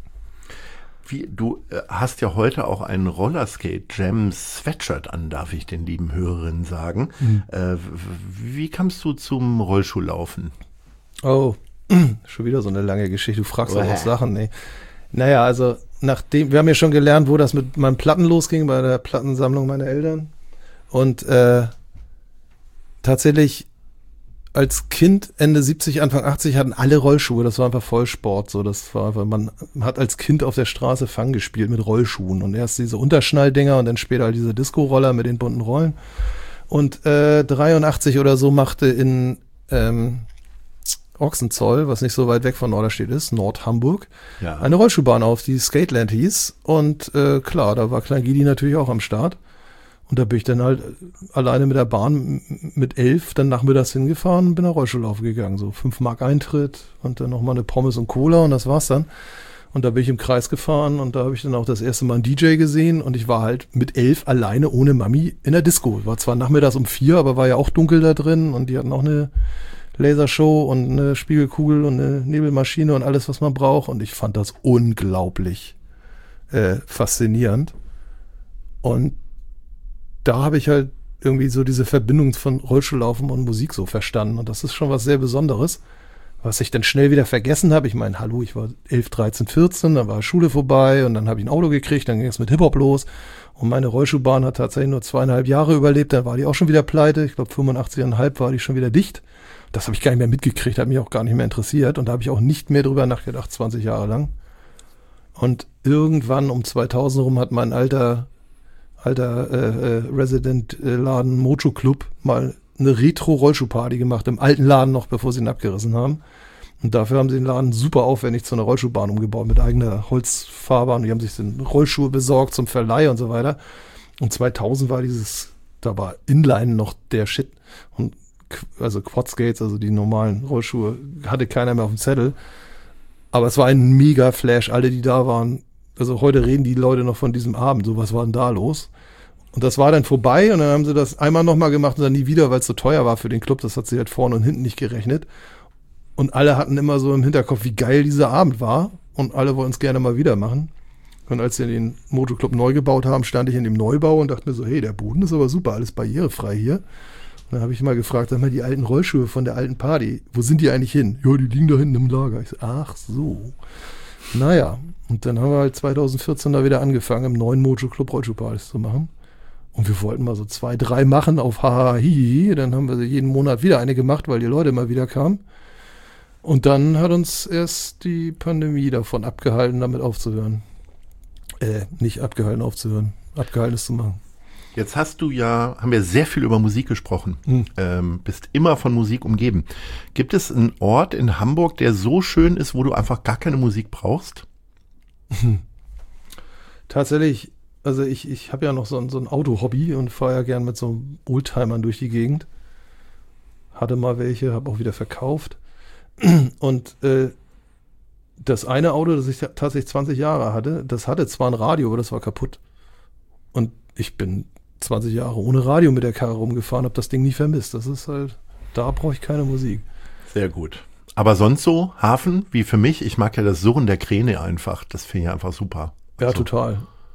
Wie, du äh, hast ja heute auch einen Rollerskate-Jam-Sweatshirt an, darf ich den lieben Hörerinnen sagen. Mhm. Äh, wie kamst du zum Rollschuhlaufen? Oh, schon wieder so eine lange Geschichte. Du fragst auch was Sachen, ey. Naja, also nachdem, wir haben ja schon gelernt, wo das mit meinen Platten losging, bei der Plattensammlung meiner Eltern. Und äh, tatsächlich als Kind, Ende siebzig, Anfang achtzig, hatten alle Rollschuhe. Das war einfach Vollsport. So, das war einfach, man hat als Kind auf der Straße Fang gespielt mit Rollschuhen. Und erst diese Unterschnalldinger und dann später halt diese Disco-Roller mit den bunten Rollen. Und äh, dreiundachtzig oder so machte in ähm, Ochsenzoll, was nicht so weit weg von Norderstedt ist, Nord-Hamburg, ja, eine Rollschuhbahn auf, die Skateland hieß. Und äh, klar, da war Klein Gidi natürlich auch am Start. Und da bin ich dann halt alleine mit der Bahn mit elf dann nachmittags hingefahren und bin nach Rollschuhlaufen gegangen. So fünf Mark Eintritt und dann nochmal eine Pommes und Cola und das war's dann. Und da bin ich im Kreis gefahren und da habe ich dann auch das erste Mal einen D J gesehen und ich war halt mit elf alleine ohne Mami in der Disco. War zwar nachmittags um vier, aber war ja auch dunkel da drin und die hatten auch eine Lasershow und eine Spiegelkugel und eine Nebelmaschine und alles, was man braucht. Und ich fand das unglaublich äh, faszinierend. Und da habe ich halt irgendwie so diese Verbindung von Rollschuhlaufen und Musik so verstanden. Und das ist schon was sehr Besonderes, was ich dann schnell wieder vergessen habe. Ich meine, hallo, ich war elf, dreizehn, vierzehn, dann war Schule vorbei und dann habe ich ein Auto gekriegt, dann ging es mit Hip-Hop los. Und meine Rollschuhbahn hat tatsächlich nur zweieinhalb Jahre überlebt, dann war die auch schon wieder pleite. Ich glaube, fünfundachtzig Komma fünf war die schon wieder dicht. Das habe ich gar nicht mehr mitgekriegt, hat mich auch gar nicht mehr interessiert. Und da habe ich auch nicht mehr drüber nachgedacht, zwanzig Jahre lang. Und irgendwann um zweitausend rum hat mein alter alter äh, äh, Resident-Laden Mojo Club mal eine Retro-Rollschuhparty gemacht, im alten Laden noch, bevor sie ihn abgerissen haben. Und dafür haben sie den Laden super aufwendig zu einer Rollschuhbahn umgebaut, mit eigener Holzfahrbahn. Die haben sich dann Rollschuhe besorgt zum Verleih und so weiter. Und zweitausend war dieses, da war Inline noch der Shit. Und also Quadskates, also die normalen Rollschuhe, hatte keiner mehr auf dem Zettel. Aber es war ein mega Flash, alle, die da waren. Also heute reden die Leute noch von diesem Abend, so was war denn da los? Und das war dann vorbei und dann haben sie das einmal nochmal gemacht und dann nie wieder, weil es so teuer war für den Club. Das hat sich halt vorne und hinten nicht gerechnet. Und alle hatten immer so im Hinterkopf, wie geil dieser Abend war. Und alle wollten es gerne mal wieder machen. Und als wir den Motoclub neu gebaut haben, stand ich in dem Neubau und dachte mir so, hey, der Boden ist aber super, alles barrierefrei hier. Und dann habe ich mal gefragt, sag mal, die alten Rollschuhe von der alten Party, wo sind die eigentlich hin? Ja, die liegen da hinten im Lager. Ich so, ach so. Naja, und dann haben wir halt zwanzig vierzehn da wieder angefangen, im neuen Motoclub Rollschuhpartys zu machen. Und wir wollten mal so zwei, drei machen auf Haha Hihi. Dann haben wir jeden Monat wieder eine gemacht, weil die Leute immer wieder kamen. Und dann hat uns erst die Pandemie davon abgehalten, damit aufzuhören. Äh, nicht abgehalten aufzuhören, abgehalten es zu machen. Jetzt hast du ja, haben wir sehr viel über Musik gesprochen, hm. ähm, bist immer von Musik umgeben. Gibt es einen Ort in Hamburg, der so schön ist, wo du einfach gar keine Musik brauchst? Hm. Tatsächlich, also ich, ich habe ja noch so ein, so ein Auto-Hobby und fahre ja gern mit so Oldtimern durch die Gegend. Hatte mal welche, habe auch wieder verkauft. Und äh, das eine Auto, das ich tatsächlich zwanzig Jahre hatte, das hatte zwar ein Radio, aber das war kaputt. Und ich bin zwanzig Jahre ohne Radio mit der Karre rumgefahren, habe das Ding nie vermisst. Das ist halt, da brauche ich keine Musik. Sehr gut. Aber sonst so, Hafen, wie für mich, ich mag ja das Surren der Kräne einfach. Das finde ich einfach super. Ja, also. Total.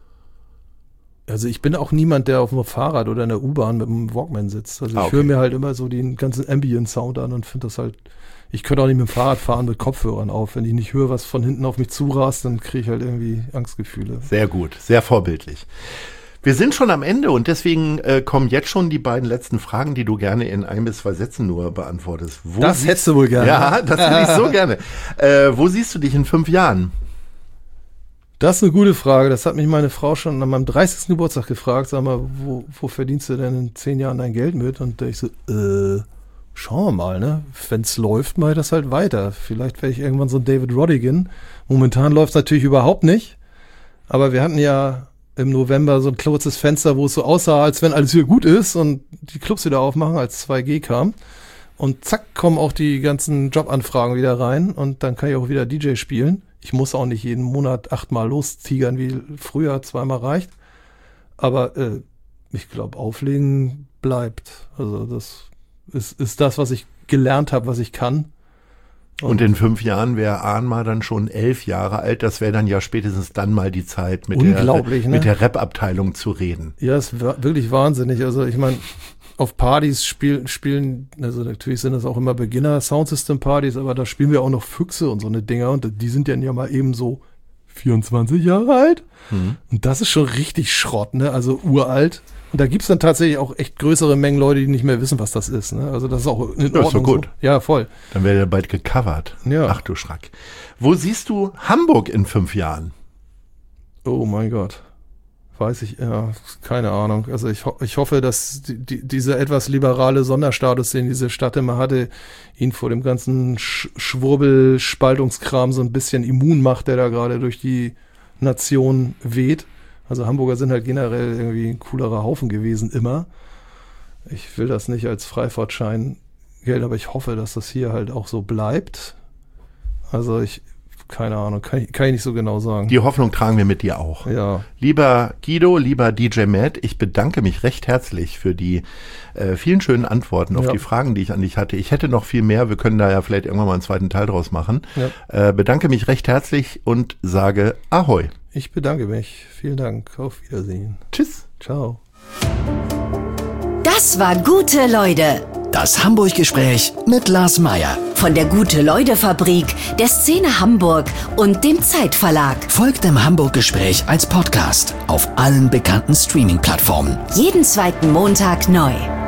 Also ich bin auch niemand, der auf dem Fahrrad oder in der U-Bahn mit einem Walkman sitzt. Also ich ah, okay. höre mir halt immer so den ganzen Ambient-Sound an und finde das halt, ich könnte auch nicht mit dem Fahrrad fahren mit Kopfhörern auf. Wenn ich nicht höre, was von hinten auf mich zurast, dann kriege ich halt irgendwie Angstgefühle. Sehr gut, sehr vorbildlich. Wir sind schon am Ende und deswegen äh, kommen jetzt schon die beiden letzten Fragen, die du gerne in ein bis zwei Sätzen nur beantwortest. Wo das siehst, hättest du wohl gerne. Ja, das hätte ich so gerne. Äh, wo siehst du dich in fünf Jahren? Das ist eine gute Frage. Das hat mich meine Frau schon an meinem dreißigsten Geburtstag gefragt. Sag mal, wo, wo verdienst du denn in zehn Jahren dein Geld mit? Und ich so, äh, schauen wir mal, ne? Wenn es läuft, mache ich das halt weiter. Vielleicht werde ich irgendwann so ein David Rodigan. Momentan läuft es natürlich überhaupt nicht. Aber wir hatten ja im November so ein kurzes Fenster, wo es so aussah, als wenn alles wieder gut ist und die Clubs wieder aufmachen, als zwei G kam. Und zack, kommen auch die ganzen Jobanfragen wieder rein und dann kann ich auch wieder D J spielen. Ich muss auch nicht jeden Monat achtmal lostigern, wie früher, zweimal reicht. Aber äh, ich glaube, auflegen bleibt. Also das ist, ist das, was ich gelernt habe, was ich kann. Und, und in fünf Jahren wäre Ahnma dann schon elf Jahre alt. Das wäre dann ja spätestens dann mal die Zeit, mit der, ne? mit der Rap-Abteilung zu reden. Ja, es war wirklich wahnsinnig. Also ich meine, auf Partys spiel, spielen, also natürlich sind das auch immer Beginner-Soundsystem-Partys, aber da spielen wir auch noch Füchse und so eine Dinger und die sind dann ja mal eben so vierundzwanzig Jahre alt. Mhm. Und das ist schon richtig Schrott, ne? Also uralt. Und da gibt's dann tatsächlich auch echt größere Mengen Leute, die nicht mehr wissen, was das ist. Ne? Also das ist auch in Ordnung. Ja, ist doch gut. So. Ja, voll. Dann wäre der bald gecovert. Ja. Ach du Schreck. Wo siehst du Hamburg in fünf Jahren? Oh mein Gott. Weiß ich, ja, keine Ahnung. Also ich, ho- ich hoffe, dass die, die, dieser etwas liberale Sonderstatus, den diese Stadt immer hatte, ihn vor dem ganzen Sch- Schwurbel-Spaltungskram so ein bisschen immun macht, der da gerade durch die Nation weht. Also Hamburger sind halt generell irgendwie ein coolerer Haufen gewesen, immer. Ich will das nicht als Freifahrtschein gelten, aber ich hoffe, dass das hier halt auch so bleibt. Also ich, keine Ahnung, kann ich, kann ich nicht so genau sagen. Die Hoffnung tragen wir mit dir auch. Ja. Lieber Guido, lieber D J Matt, ich bedanke mich recht herzlich für die äh, vielen schönen Antworten auf ja. die Fragen, die ich an dich hatte. Ich hätte noch viel mehr, wir können da ja vielleicht irgendwann mal einen zweiten Teil draus machen. Ja. Äh, bedanke mich recht herzlich und sage Ahoi. Ich bedanke mich. Vielen Dank. Auf Wiedersehen. Tschüss. Ciao. Das war Gute Leute. Das Hamburg-Gespräch mit Lars Meyer. Von der Gute-Leute-Fabrik, der Szene Hamburg und dem Zeitverlag. Folgt dem Hamburg-Gespräch als Podcast auf allen bekannten Streaming-Plattformen. Jeden zweiten Montag neu.